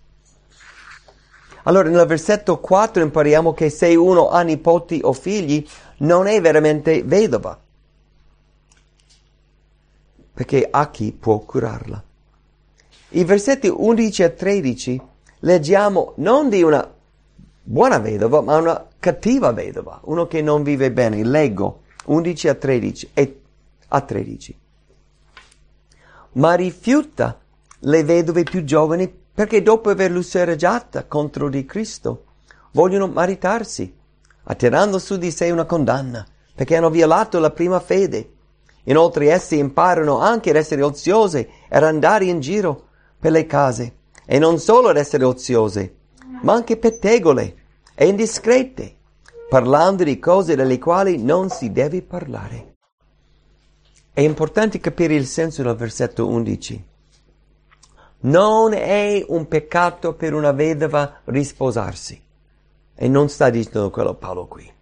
Allora nel versetto quattro impariamo che se uno ha nipoti o figli non è veramente vedova, perché ha chi può curarla. I versetti undici e tredici leggiamo non di una buona vedova, ma una cattiva vedova, uno che non vive bene. Leggo undici a tredici e a tredici. Ma rifiuta le vedove più giovani perché dopo aver lussureggiata contro di Cristo vogliono maritarsi, attirando su di sé una condanna, perché hanno violato la prima fede. Inoltre essi imparano anche ad essere oziose e ad andare in giro per le case, e non solo ad essere oziose, ma anche pettegole e indiscrete, parlando di cose delle quali non si deve parlare. È importante capire il senso del versetto undici. Non è un peccato per una vedova risposarsi. E non sta dicendo quello Paolo qui.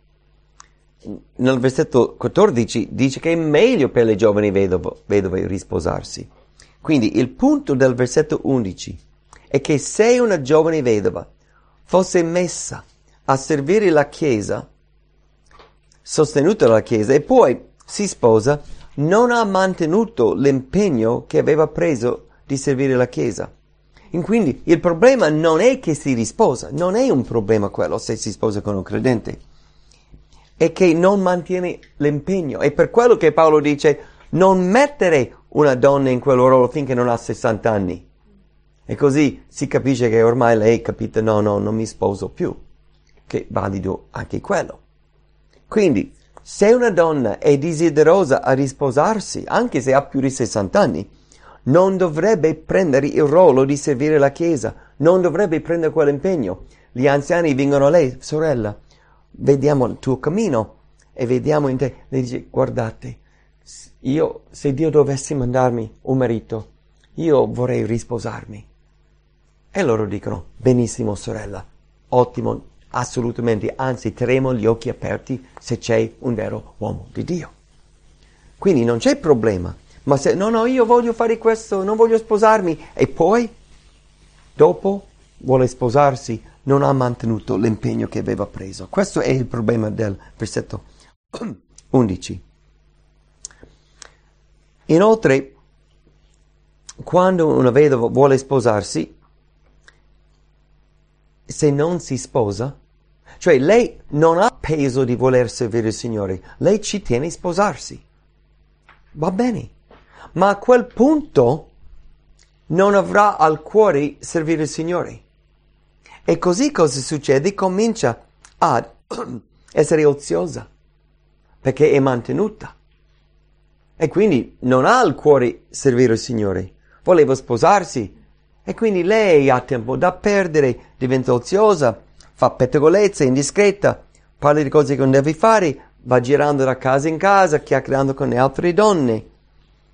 Nel versetto quattordici dice che è meglio per le giovani vedove, vedove risposarsi. Quindi il punto del versetto undici è che se una giovane vedova fosse messa a servire la Chiesa, sostenuta dalla Chiesa, e poi si sposa, non ha mantenuto l'impegno che aveva preso di servire la Chiesa. E quindi il problema non è che si risposa, non è un problema quello se si sposa con un credente, è che non mantiene l'impegno. E per quello che Paolo dice non mettere una donna in quel ruolo finché non ha sessanta anni. E così si capisce che ormai lei capita, no, no, non mi sposo più, che è valido anche quello. Quindi, se una donna è desiderosa a risposarsi, anche se ha più di sessanta anni, non dovrebbe prendere il ruolo di servire la Chiesa, non dovrebbe prendere quell'impegno. Gli anziani vengono a lei, sorella, vediamo il tuo cammino e vediamo in te. Lei dice, guardate, io, se Dio dovesse mandarmi un marito, io vorrei risposarmi. E loro dicono, benissimo sorella, ottimo, assolutamente, anzi terremo gli occhi aperti se c'è un vero uomo di Dio. Quindi non c'è problema, ma se no, no, io voglio fare questo, non voglio sposarmi, e poi, dopo, vuole sposarsi, non ha mantenuto l'impegno che aveva preso. Questo è il problema del versetto undici. Inoltre, quando una vedova vuole sposarsi, se non si sposa, cioè lei non ha peso di voler servire il Signore, lei ci tiene a sposarsi. Va bene, ma a quel punto non avrà al cuore servire il Signore. E così cosa succede? Comincia ad essere oziosa, perché è mantenuta. E quindi non ha al cuore servire il Signore. Voleva sposarsi. E quindi lei ha tempo da perdere, diventa oziosa, fa pettegolezze, indiscreta, parla di cose che non deve fare, va girando da casa in casa, chiacchierando con le altre donne.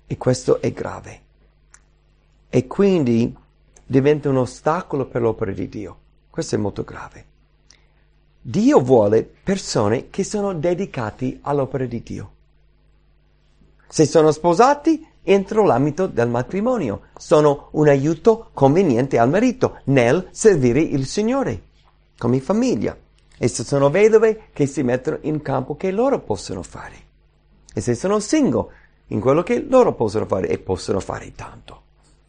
E questo è grave. E quindi diventa un ostacolo per l'opera di Dio. Questo è molto grave. Dio vuole persone che sono dedicati all'opera di Dio. Se sono sposati, entro l'ambito del matrimonio. Sono un aiuto conveniente al marito nel servire il Signore, come famiglia. E se sono vedove, che si mettono in campo che loro possono fare. E se sono single, in quello che loro possono fare, e possono fare tanto.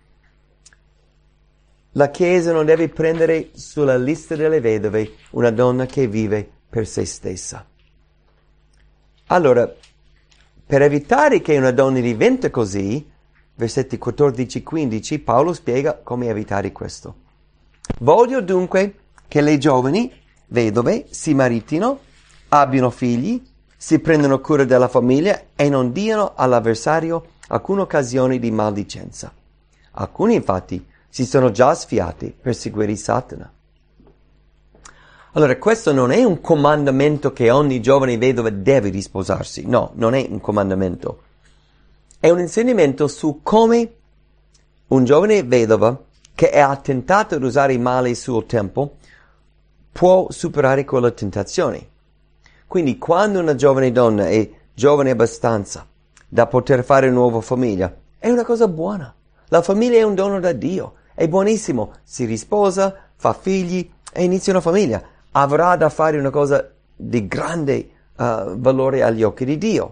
La Chiesa non deve prendere sulla lista delle vedove una donna che vive per se stessa. Allora, per evitare che una donna diventi così, versetti quattordici quindici, Paolo spiega come evitare questo. Voglio dunque che le giovani vedove si maritino, abbiano figli, si prendano cura della famiglia e non diano all'avversario alcuna occasione di maldicenza. Alcuni infatti si sono già sfiati per seguire Satana. Allora, questo non è un comandamento che ogni giovane vedova deve risposarsi. No, non è un comandamento. È un insegnamento su come un giovane vedova che ha tentato di usare male il suo tempo può superare quella tentazione. Quindi, quando una giovane donna è giovane abbastanza da poter fare una nuova famiglia, è una cosa buona. La famiglia è un dono da Dio. È buonissimo. Si risposa, fa figli e inizia una famiglia. Avrà da fare una cosa di grande uh, valore agli occhi di Dio.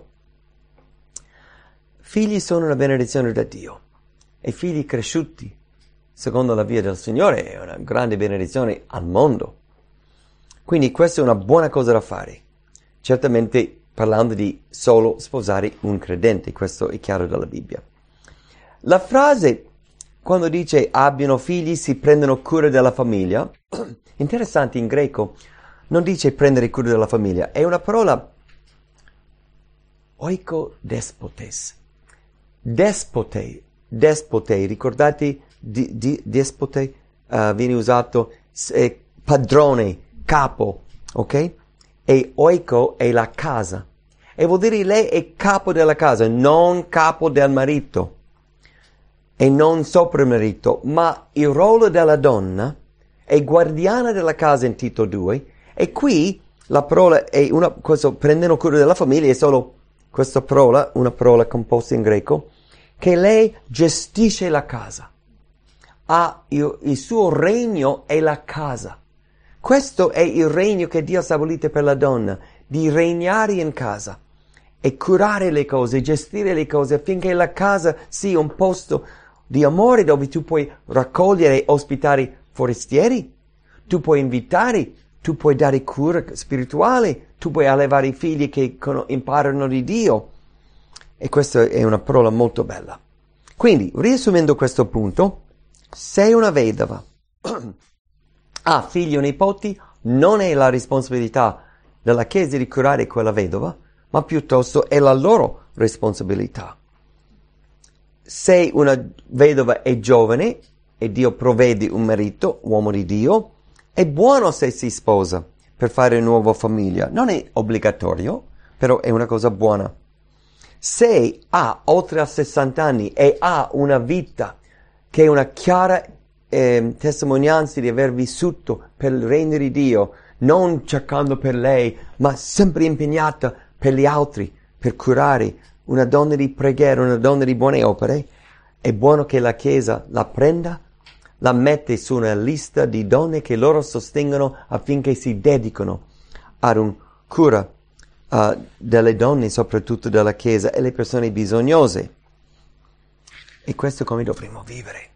Figli sono una benedizione da Dio. E figli cresciuti, secondo la via del Signore, è una grande benedizione al mondo. Quindi questa è una buona cosa da fare. Certamente parlando di solo sposare un credente, questo è chiaro dalla Bibbia. La frase, quando dice abbiano figli, si prendono cura della famiglia, interessante, in greco non dice prendere cura della famiglia, è una parola oikodespotes. Despote, despote, ricordate di, di, despote uh, viene usato eh, padrone, capo, ok? E oiko è la casa. E vuol dire lei è capo della casa, non capo del marito. E non sopra il marito, ma il ruolo della donna è guardiana della casa in Tito due, e qui la parola è una, questo prendendo cura della famiglia è solo questa parola, una parola composta in greco, che lei gestisce la casa. Ha il, il suo regno è la casa. Questo è il regno che Dio ha stabilito per la donna, di regnare in casa e curare le cose, gestire le cose affinché la casa sia un posto di amore dove tu puoi raccogliere e ospitare forestieri, tu puoi invitare, tu puoi dare cura spirituale, tu puoi allevare i figli che imparano di Dio. E questa è una parola molto bella. Quindi, riassumendo questo punto, sei una vedova, ha figli o nipoti, non è la responsabilità della Chiesa di curare quella vedova, ma piuttosto è la loro responsabilità. Se una vedova è giovane e Dio provvede un marito, uomo di Dio, è buono se si sposa per fare una nuova famiglia. Non è obbligatorio, però è una cosa buona. Se ha oltre a sessanta anni e ha una vita che è una chiara eh, testimonianza di aver vissuto per il regno di Dio, non cercando per lei, ma sempre impegnata per gli altri, per curare, una donna di preghiera, una donna di buone opere, è buono che la Chiesa la prenda, la mette su una lista di donne che loro sostengono affinché si dedicano ad un cura uh, delle donne, soprattutto della Chiesa, e le persone bisognose. E questo è come dovremmo vivere.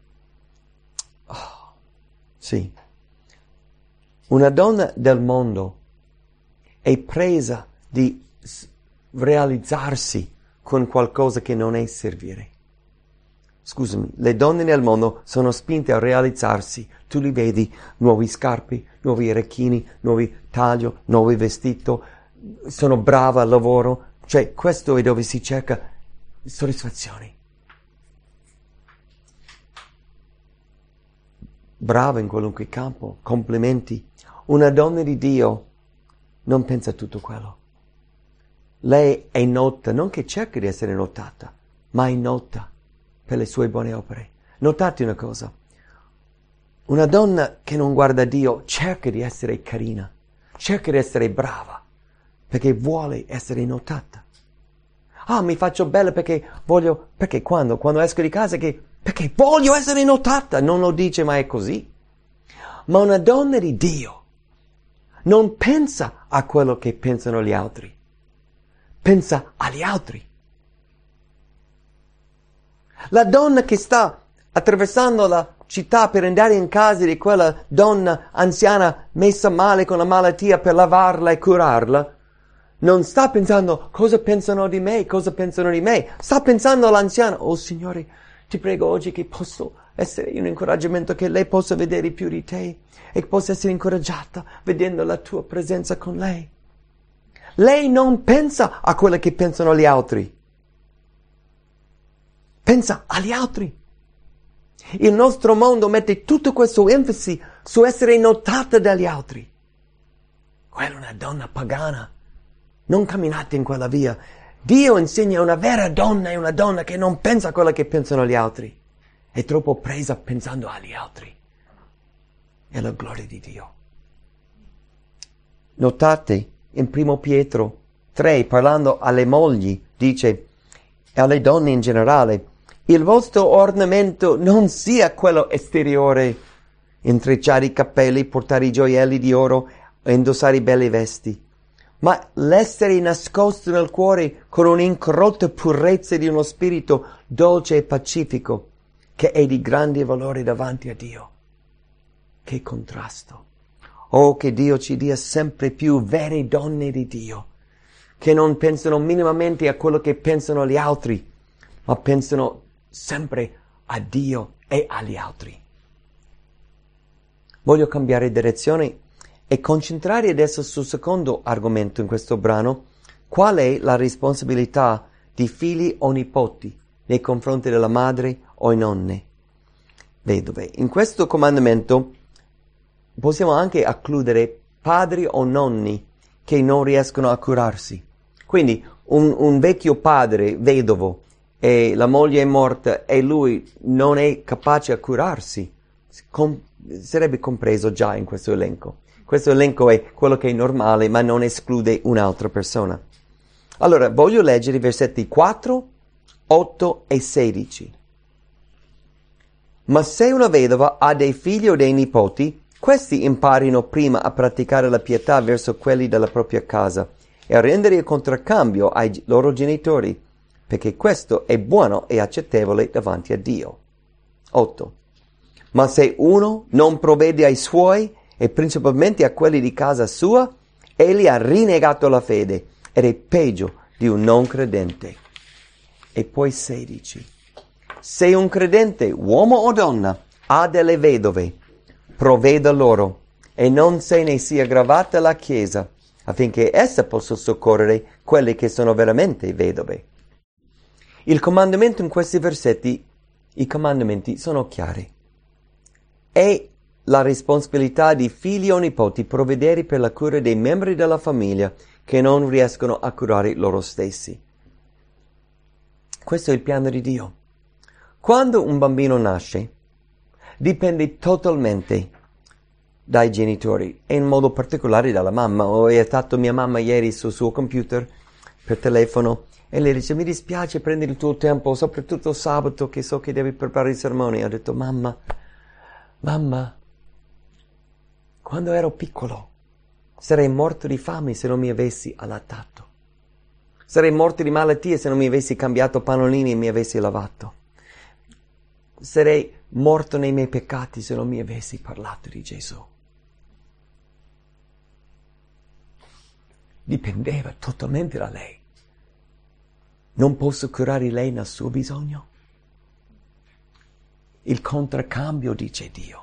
Oh, sì. Una donna del mondo è presa di realizzarsi con qualcosa che non è servire. Scusami, le donne nel mondo sono spinte a realizzarsi. Tu li vedi, nuovi scarpe, nuovi orecchini, nuovi taglio, nuovi vestiti, sono brava al lavoro. Cioè, questo è dove si cerca soddisfazione. Brava in qualunque campo, complimenti. Una donna di Dio non pensa a tutto quello. Lei è nota, non che cerca di essere notata, ma è nota per le sue buone opere. Notate una cosa. Una donna che non guarda Dio cerca di essere carina, cerca di essere brava, perché vuole essere notata. Ah, mi faccio bella perché voglio, perché quando? Quando esco di casa che, perché voglio essere notata, non lo dice ma è così. Ma una donna di Dio non pensa a quello che pensano gli altri, pensa agli altri. La donna che sta attraversando la città per andare in casa di quella donna anziana messa male con la malattia per lavarla e curarla, non sta pensando cosa pensano di me, cosa pensano di me. Sta pensando all'anziana, oh Signore, ti prego oggi che posso essere un incoraggiamento, che lei possa vedere più di te e possa essere incoraggiata vedendo la tua presenza con lei. Lei non pensa a quello che pensano gli altri. Pensa agli altri. Il nostro mondo mette tutto questo enfasi su essere notata dagli altri. Quella è una donna pagana. Non camminate in quella via. Dio insegna una vera donna è una donna che non pensa a quello che pensano gli altri. È troppo presa pensando agli altri. È la gloria di Dio. Notate in primo Pietro tre, parlando alle mogli, dice, e alle donne in generale, il vostro ornamento non sia quello esteriore, intrecciare i capelli, portare i gioielli di oro e indossare belle vesti, ma l'essere nascosto nel cuore con un'incorrotta purezza di uno spirito dolce e pacifico, che è di grande valore davanti a Dio. Che contrasto! Oh, che Dio ci dia sempre più vere donne di Dio, che non pensano minimamente a quello che pensano gli altri, ma pensano sempre a Dio e agli altri. Voglio cambiare direzione e concentrare adesso sul secondo argomento in questo brano. Qual è la responsabilità di figli o nipoti nei confronti della madre o nonne vedove? In questo comandamento possiamo anche accludere padri o nonni che non riescono a curarsi. Quindi un, un vecchio padre vedovo e la moglie è morta e lui non è capace a curarsi, com- sarebbe compreso già in questo elenco. Questo elenco è quello che è normale, ma non esclude un'altra persona. Allora, voglio leggere i versetti quattro, otto e sedici. Ma se una vedova ha dei figli o dei nipoti, questi imparino prima a praticare la pietà verso quelli della propria casa e a rendere il contraccambio ai loro genitori, perché questo è buono e accettevole davanti a Dio. otto. Ma se uno non provvede ai suoi e principalmente a quelli di casa sua, egli ha rinnegato la fede ed è peggio di un non credente. E poi sedici. Se un credente, uomo o donna, ha delle vedove, provveda loro e non se ne sia gravata la Chiesa, affinché essa possa soccorrere quelle che sono veramente vedove. Il comandamento in questi versetti, i comandamenti sono chiari. È la responsabilità di figli o nipoti provvedere per la cura dei membri della famiglia che non riescono a curare loro stessi. Questo è il piano di Dio. Quando un bambino nasce, dipende totalmente dai genitori e in modo particolare dalla mamma. Ho aiutato mia mamma ieri sul suo computer per telefono e lei dice: mi dispiace prendere il tuo tempo, soprattutto sabato che so che devi preparare i sermoni. Ho detto: mamma, mamma, quando ero piccolo sarei morto di fame se non mi avessi allattato. Sarei morto di malattie se non mi avessi cambiato pannolini e mi avessi lavato. Sarei morto nei miei peccati se non mi avessi parlato di Gesù. Dipendeva totalmente da lei. Non posso curare lei nel suo bisogno? Il contraccambio, dice Dio.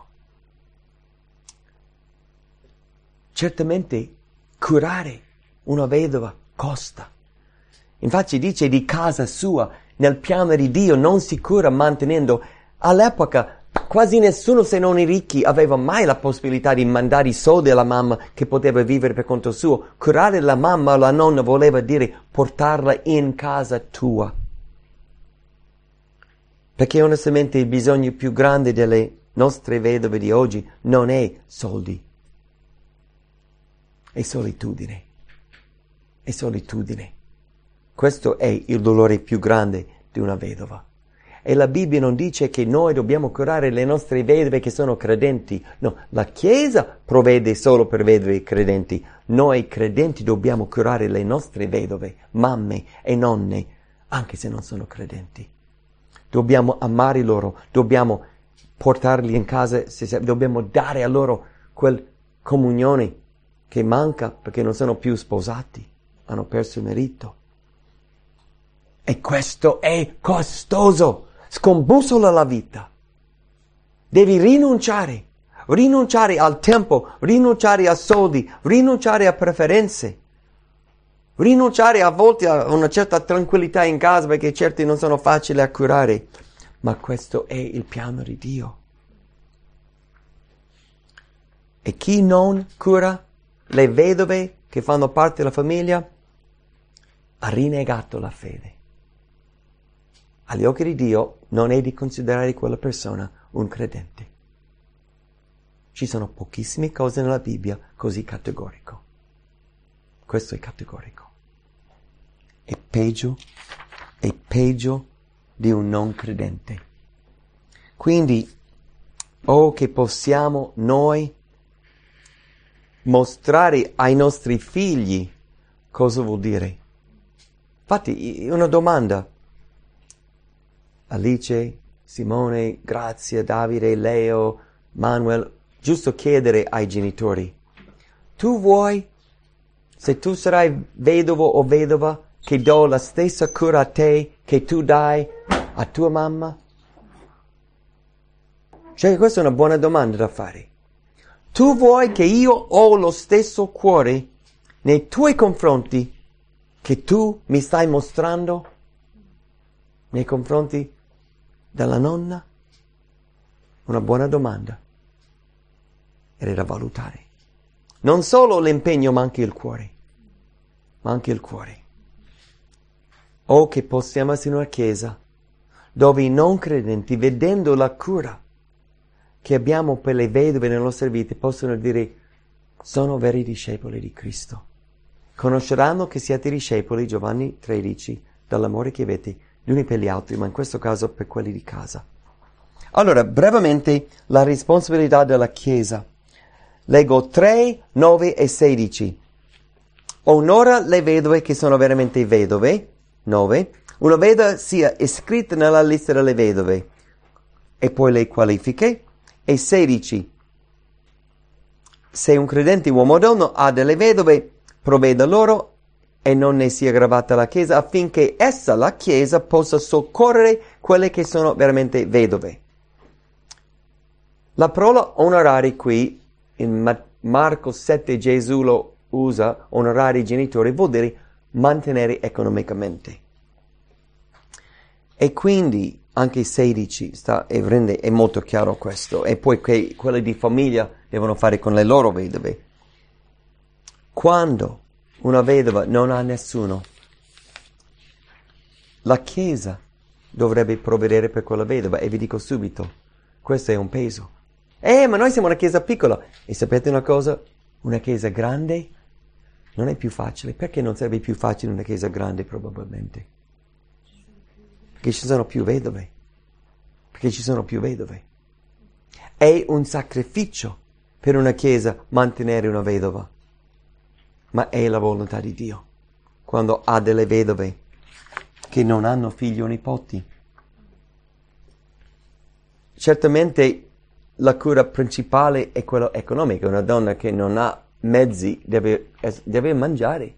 Certamente curare una vedova costa. Infatti dice di casa sua, nel piano di Dio non si cura mantenendo. All'epoca quasi nessuno se non i ricchi aveva mai la possibilità di mandare i soldi alla mamma che poteva vivere per conto suo. Curare la mamma o la nonna voleva dire portarla in casa tua. Perché onestamente il bisogno più grande delle nostre vedove di oggi non è soldi, è solitudine. È solitudine. Questo è il dolore più grande di una vedova. E la Bibbia non dice che noi dobbiamo curare le nostre vedove che sono credenti. No, la Chiesa provvede solo per vedove credenti. Noi credenti dobbiamo curare le nostre vedove, mamme e nonne, anche se non sono credenti. Dobbiamo amare loro, dobbiamo portarli in casa, dobbiamo dare a loro quel comunione che manca perché non sono più sposati, hanno perso il marito. E questo è costoso, scombussola la vita. Devi rinunciare, rinunciare al tempo, rinunciare a soldi, rinunciare a preferenze, rinunciare a volte a una certa tranquillità in casa perché certi non sono facili a curare. Ma questo è il piano di Dio. E chi non cura le vedove che fanno parte della famiglia ha rinnegato la fede. Agli occhi di Dio non è di considerare quella persona un credente. Ci sono pochissime cose nella Bibbia così categorico. Questo è categorico. È peggio, è peggio di un non credente. Quindi, oh che possiamo noi mostrare ai nostri figli cosa vuol dire. Infatti, una domanda. Alice, Simone, Grazia, Davide, Leo, Manuel, giusto chiedere ai genitori. Tu vuoi, se tu sarai vedovo o vedova, che do la stessa cura a te che tu dai a tua mamma? Cioè, questa è una buona domanda da fare. Tu vuoi che io ho lo stesso cuore nei tuoi confronti che tu mi stai mostrando nei confronti della nonna? Una buona domanda. Ed è da valutare. Non solo l'impegno, ma anche il cuore. Ma anche il cuore. O che possiamo essere una chiesa dove i non credenti, vedendo la cura che abbiamo per le vedove nelle nostre vite, possono dire: sono veri discepoli di Cristo. Conosceranno che siete discepoli, Giovanni tredici, dall'amore che avete gli uni per gli altri, ma in questo caso per quelli di casa. Allora, brevemente, la responsabilità della Chiesa. Leggo tre, nove e sedici. Onora le vedove che sono veramente vedove. nove. Una vedova sia iscritta nella lista delle vedove. E poi le qualifiche. E sedici. Se un credente uomo o donna ha delle vedove, provveda loro e non ne sia gravata la Chiesa, affinché essa, la Chiesa, possa soccorrere quelle che sono veramente vedove. La parola onorare qui, in Marco sette Gesù lo usa, onorare i genitori, vuol dire mantenere economicamente. E quindi anche sedici sta, e rende, è molto chiaro questo. E poi que, quelli di famiglia devono fare con le loro vedove. Quando una vedova non ha nessuno, la Chiesa dovrebbe provvedere per quella vedova. E vi dico subito, questo è un peso. Eh, ma noi siamo una Chiesa piccola. E sapete una cosa? Una Chiesa grande non è più facile. Perché non sarebbe più facile una Chiesa grande probabilmente? Perché ci sono più vedove. Perché ci sono più vedove. È un sacrificio per una Chiesa mantenere una vedova. Ma è la volontà di Dio. Quando ha delle vedove che non hanno figli o nipoti. Certamente la cura principale è quella economica. Una donna che non ha mezzi deve, deve mangiare.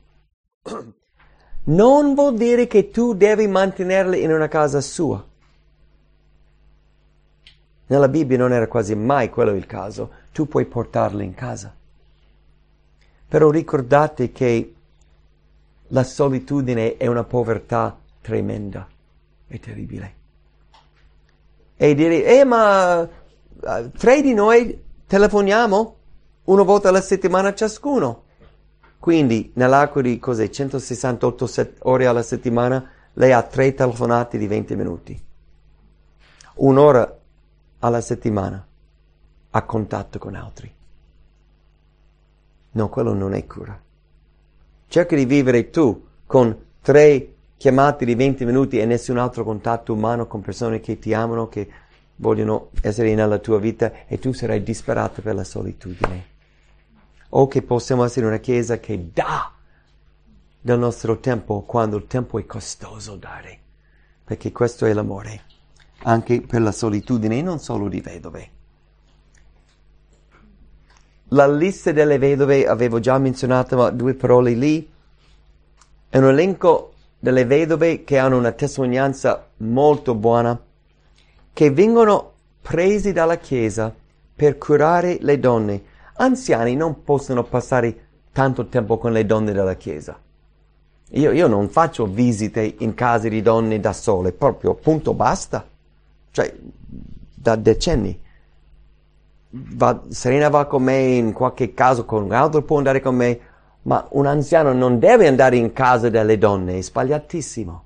Non vuol dire che tu devi mantenerla in una casa sua. Nella Bibbia non era quasi mai quello il caso. Tu puoi portarla in casa. Però ricordate che la solitudine è una povertà tremenda e terribile. E dire, eh ma uh, tre di noi telefoniamo una volta alla settimana ciascuno. Quindi nell'arco di cos'è, centosessantotto set- ore alla settimana lei ha tre telefonate di venti minuti. un'ora alla settimana a contatto con altri. No, quello non è cura. Cerca di vivere tu con tre chiamate di venti minuti e nessun altro contatto umano con persone che ti amano, che vogliono essere nella tua vita, e tu sarai disperato per la solitudine. O che possiamo essere una chiesa che dà del nostro tempo quando il tempo è costoso dare, perché questo è l'amore, anche per la solitudine, e non solo di vedove. La lista delle vedove avevo già menzionato, ma due parole lì. È un elenco delle vedove che hanno una testimonianza molto buona, che vengono presi dalla Chiesa per curare le donne. Anziani non possono passare tanto tempo con le donne della Chiesa. Io, io non faccio visite in case di donne da sole, proprio punto basta. Cioè, da decenni. Va, Serena va con me, in qualche caso con un altro può andare con me, ma un anziano non deve andare in casa delle donne, è sbagliatissimo.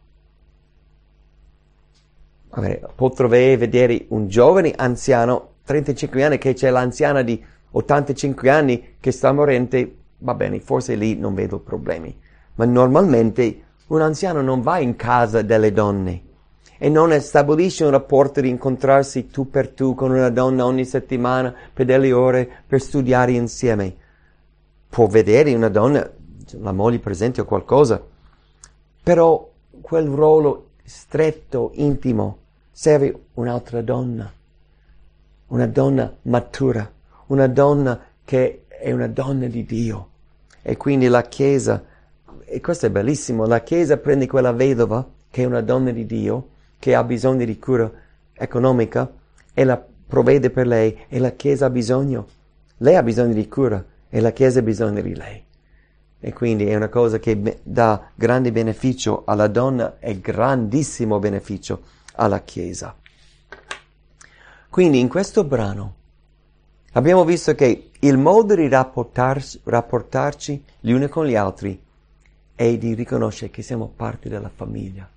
Vabbè, potrei vedere un giovane anziano, trentacinque anni, che c'è l'anziana di ottantacinque anni che sta morente, va bene, forse lì non vedo problemi. Ma normalmente un anziano non va in casa delle donne e non stabilisce un rapporto di incontrarsi tu per tu con una donna ogni settimana per delle ore per studiare insieme. Può vedere una donna, la moglie presente o qualcosa, però quel ruolo stretto, intimo, serve un'altra donna, una donna matura, una donna che è una donna di Dio. E quindi la Chiesa, e questo è bellissimo, la Chiesa prende quella vedova che è una donna di Dio, che ha bisogno di cura economica, e la provvede per lei, e la Chiesa ha bisogno. Lei ha bisogno di cura e la Chiesa ha bisogno di lei. E quindi è una cosa che dà grande beneficio alla donna e grandissimo beneficio alla Chiesa. Quindi in questo brano abbiamo visto che il modo di rapportarci, rapportarci gli uni con gli altri è di riconoscere che siamo parte della famiglia.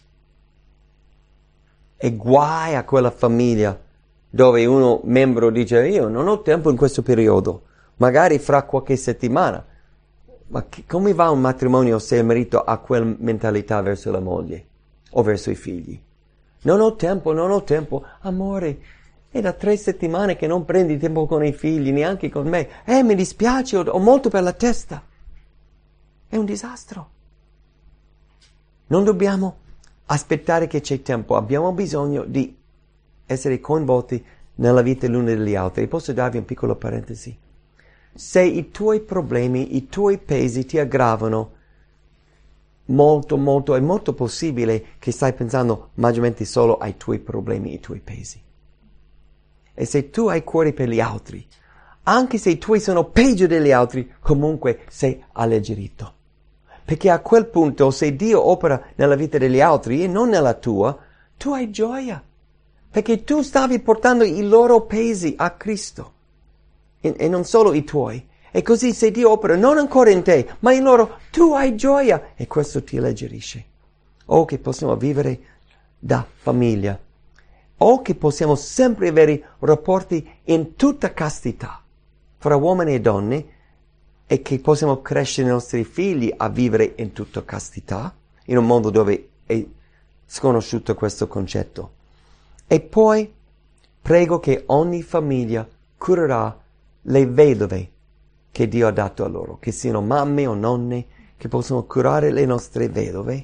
E guai a quella famiglia dove uno membro dice: io non ho tempo in questo periodo, magari fra qualche settimana. Ma che, come va un matrimonio se il marito ha quella mentalità verso la moglie o verso i figli? Non ho tempo, non ho tempo. Amore, è da tre settimane che non prendi tempo con i figli, neanche con me. Eh, mi dispiace, ho, ho molto per la testa. È un disastro. Non dobbiamo aspettare che c'è tempo, abbiamo bisogno di essere coinvolti nella vita l'uno degli altri. E posso darvi un piccolo parentesi? Se i tuoi problemi, i tuoi pesi ti aggravano molto, molto, è molto possibile che stai pensando maggiormente solo ai tuoi problemi, ai tuoi pesi. E se tu hai cuore per gli altri, anche se i tuoi sono peggio degli altri, comunque sei alleggerito. Perché a quel punto, se Dio opera nella vita degli altri e non nella tua, tu hai gioia. Perché tu stavi portando i loro pesi a Cristo. E, e non solo i tuoi. E così se Dio opera non ancora in te, ma in loro, tu hai gioia. E questo ti alleggerisce. O che possiamo vivere da famiglia. O che possiamo sempre avere rapporti in tutta castità. Fra uomini e donne. E che possiamo crescere i nostri figli a vivere in tutta castità, in un mondo dove è sconosciuto questo concetto. E poi prego che ogni famiglia curerà le vedove che Dio ha dato a loro, che siano mamme o nonne, che possono curare le nostre vedove.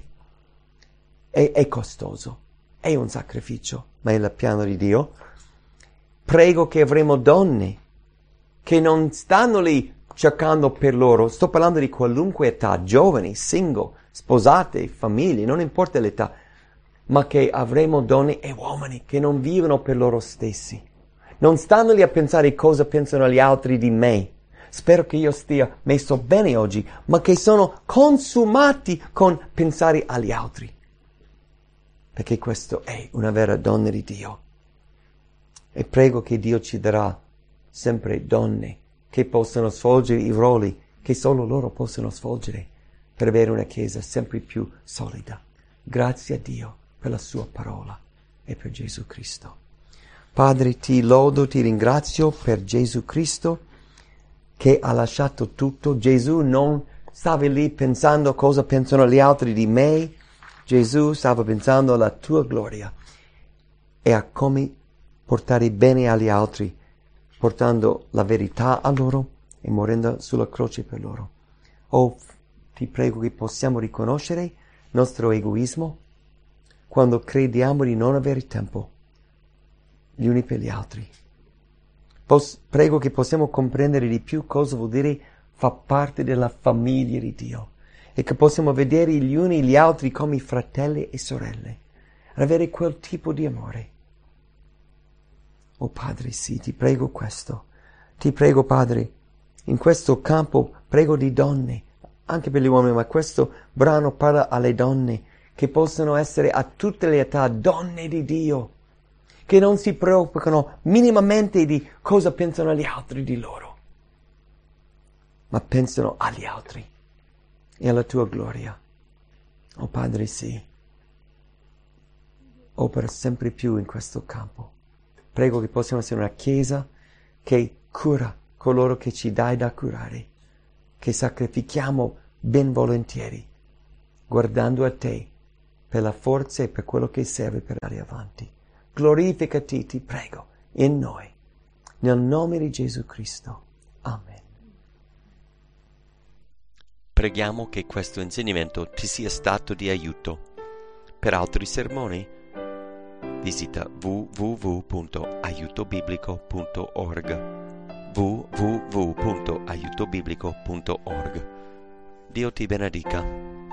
È, è costoso, è un sacrificio, ma è il piano di Dio. Prego che avremo donne che non stanno lì cercando per loro, sto parlando di qualunque età, giovani, single, sposate, famiglie, non importa l'età, ma che avremo donne e uomini che non vivono per loro stessi. Non stanno lì a pensare cosa pensano gli altri di me. Spero che io stia messo bene oggi, ma che sono consumati con pensare agli altri. Perché questo è una vera donna di Dio. E prego che Dio ci darà sempre donne che possano svolgere i ruoli che solo loro possono svolgere per avere una Chiesa sempre più solida. Grazie a Dio per la sua parola. e per Gesù Cristo. Padre, ti lodo, ti ringrazio per Gesù Cristo che ha lasciato tutto. Gesù non stava lì pensando cosa pensano gli altri di me. Gesù stava pensando alla tua gloria e a come portare bene agli altri, portando la verità a loro e morendo sulla croce per loro. Oh, ti prego che possiamo riconoscere il nostro egoismo quando crediamo di non avere tempo gli uni per gli altri. Pos- prego che possiamo comprendere di più cosa vuol dire fa parte della famiglia di Dio e che possiamo vedere gli uni gli altri come fratelli e sorelle, avere quel tipo di amore. Oh Padre, sì, ti prego questo. Ti prego, Padre, in questo campo prego di donne, anche per gli uomini, ma questo brano parla alle donne che possono essere a tutte le età donne di Dio, che non si preoccupano minimamente di cosa pensano gli altri di loro, ma pensano agli altri e alla tua gloria. Oh Padre, sì, opera sempre più in questo campo. Prego che possiamo essere una chiesa che cura coloro che ci dai da curare, che sacrifichiamo ben volentieri, guardando a te per la forza e per quello che serve per andare avanti. Glorificati, ti prego, in noi, nel nome di Gesù Cristo. Amen. Preghiamo che questo insegnamento ti sia stato di aiuto. Per altri sermoni, visita w w w punto aiuto biblico punto org w w w punto aiuto biblico punto org. Dio ti benedica.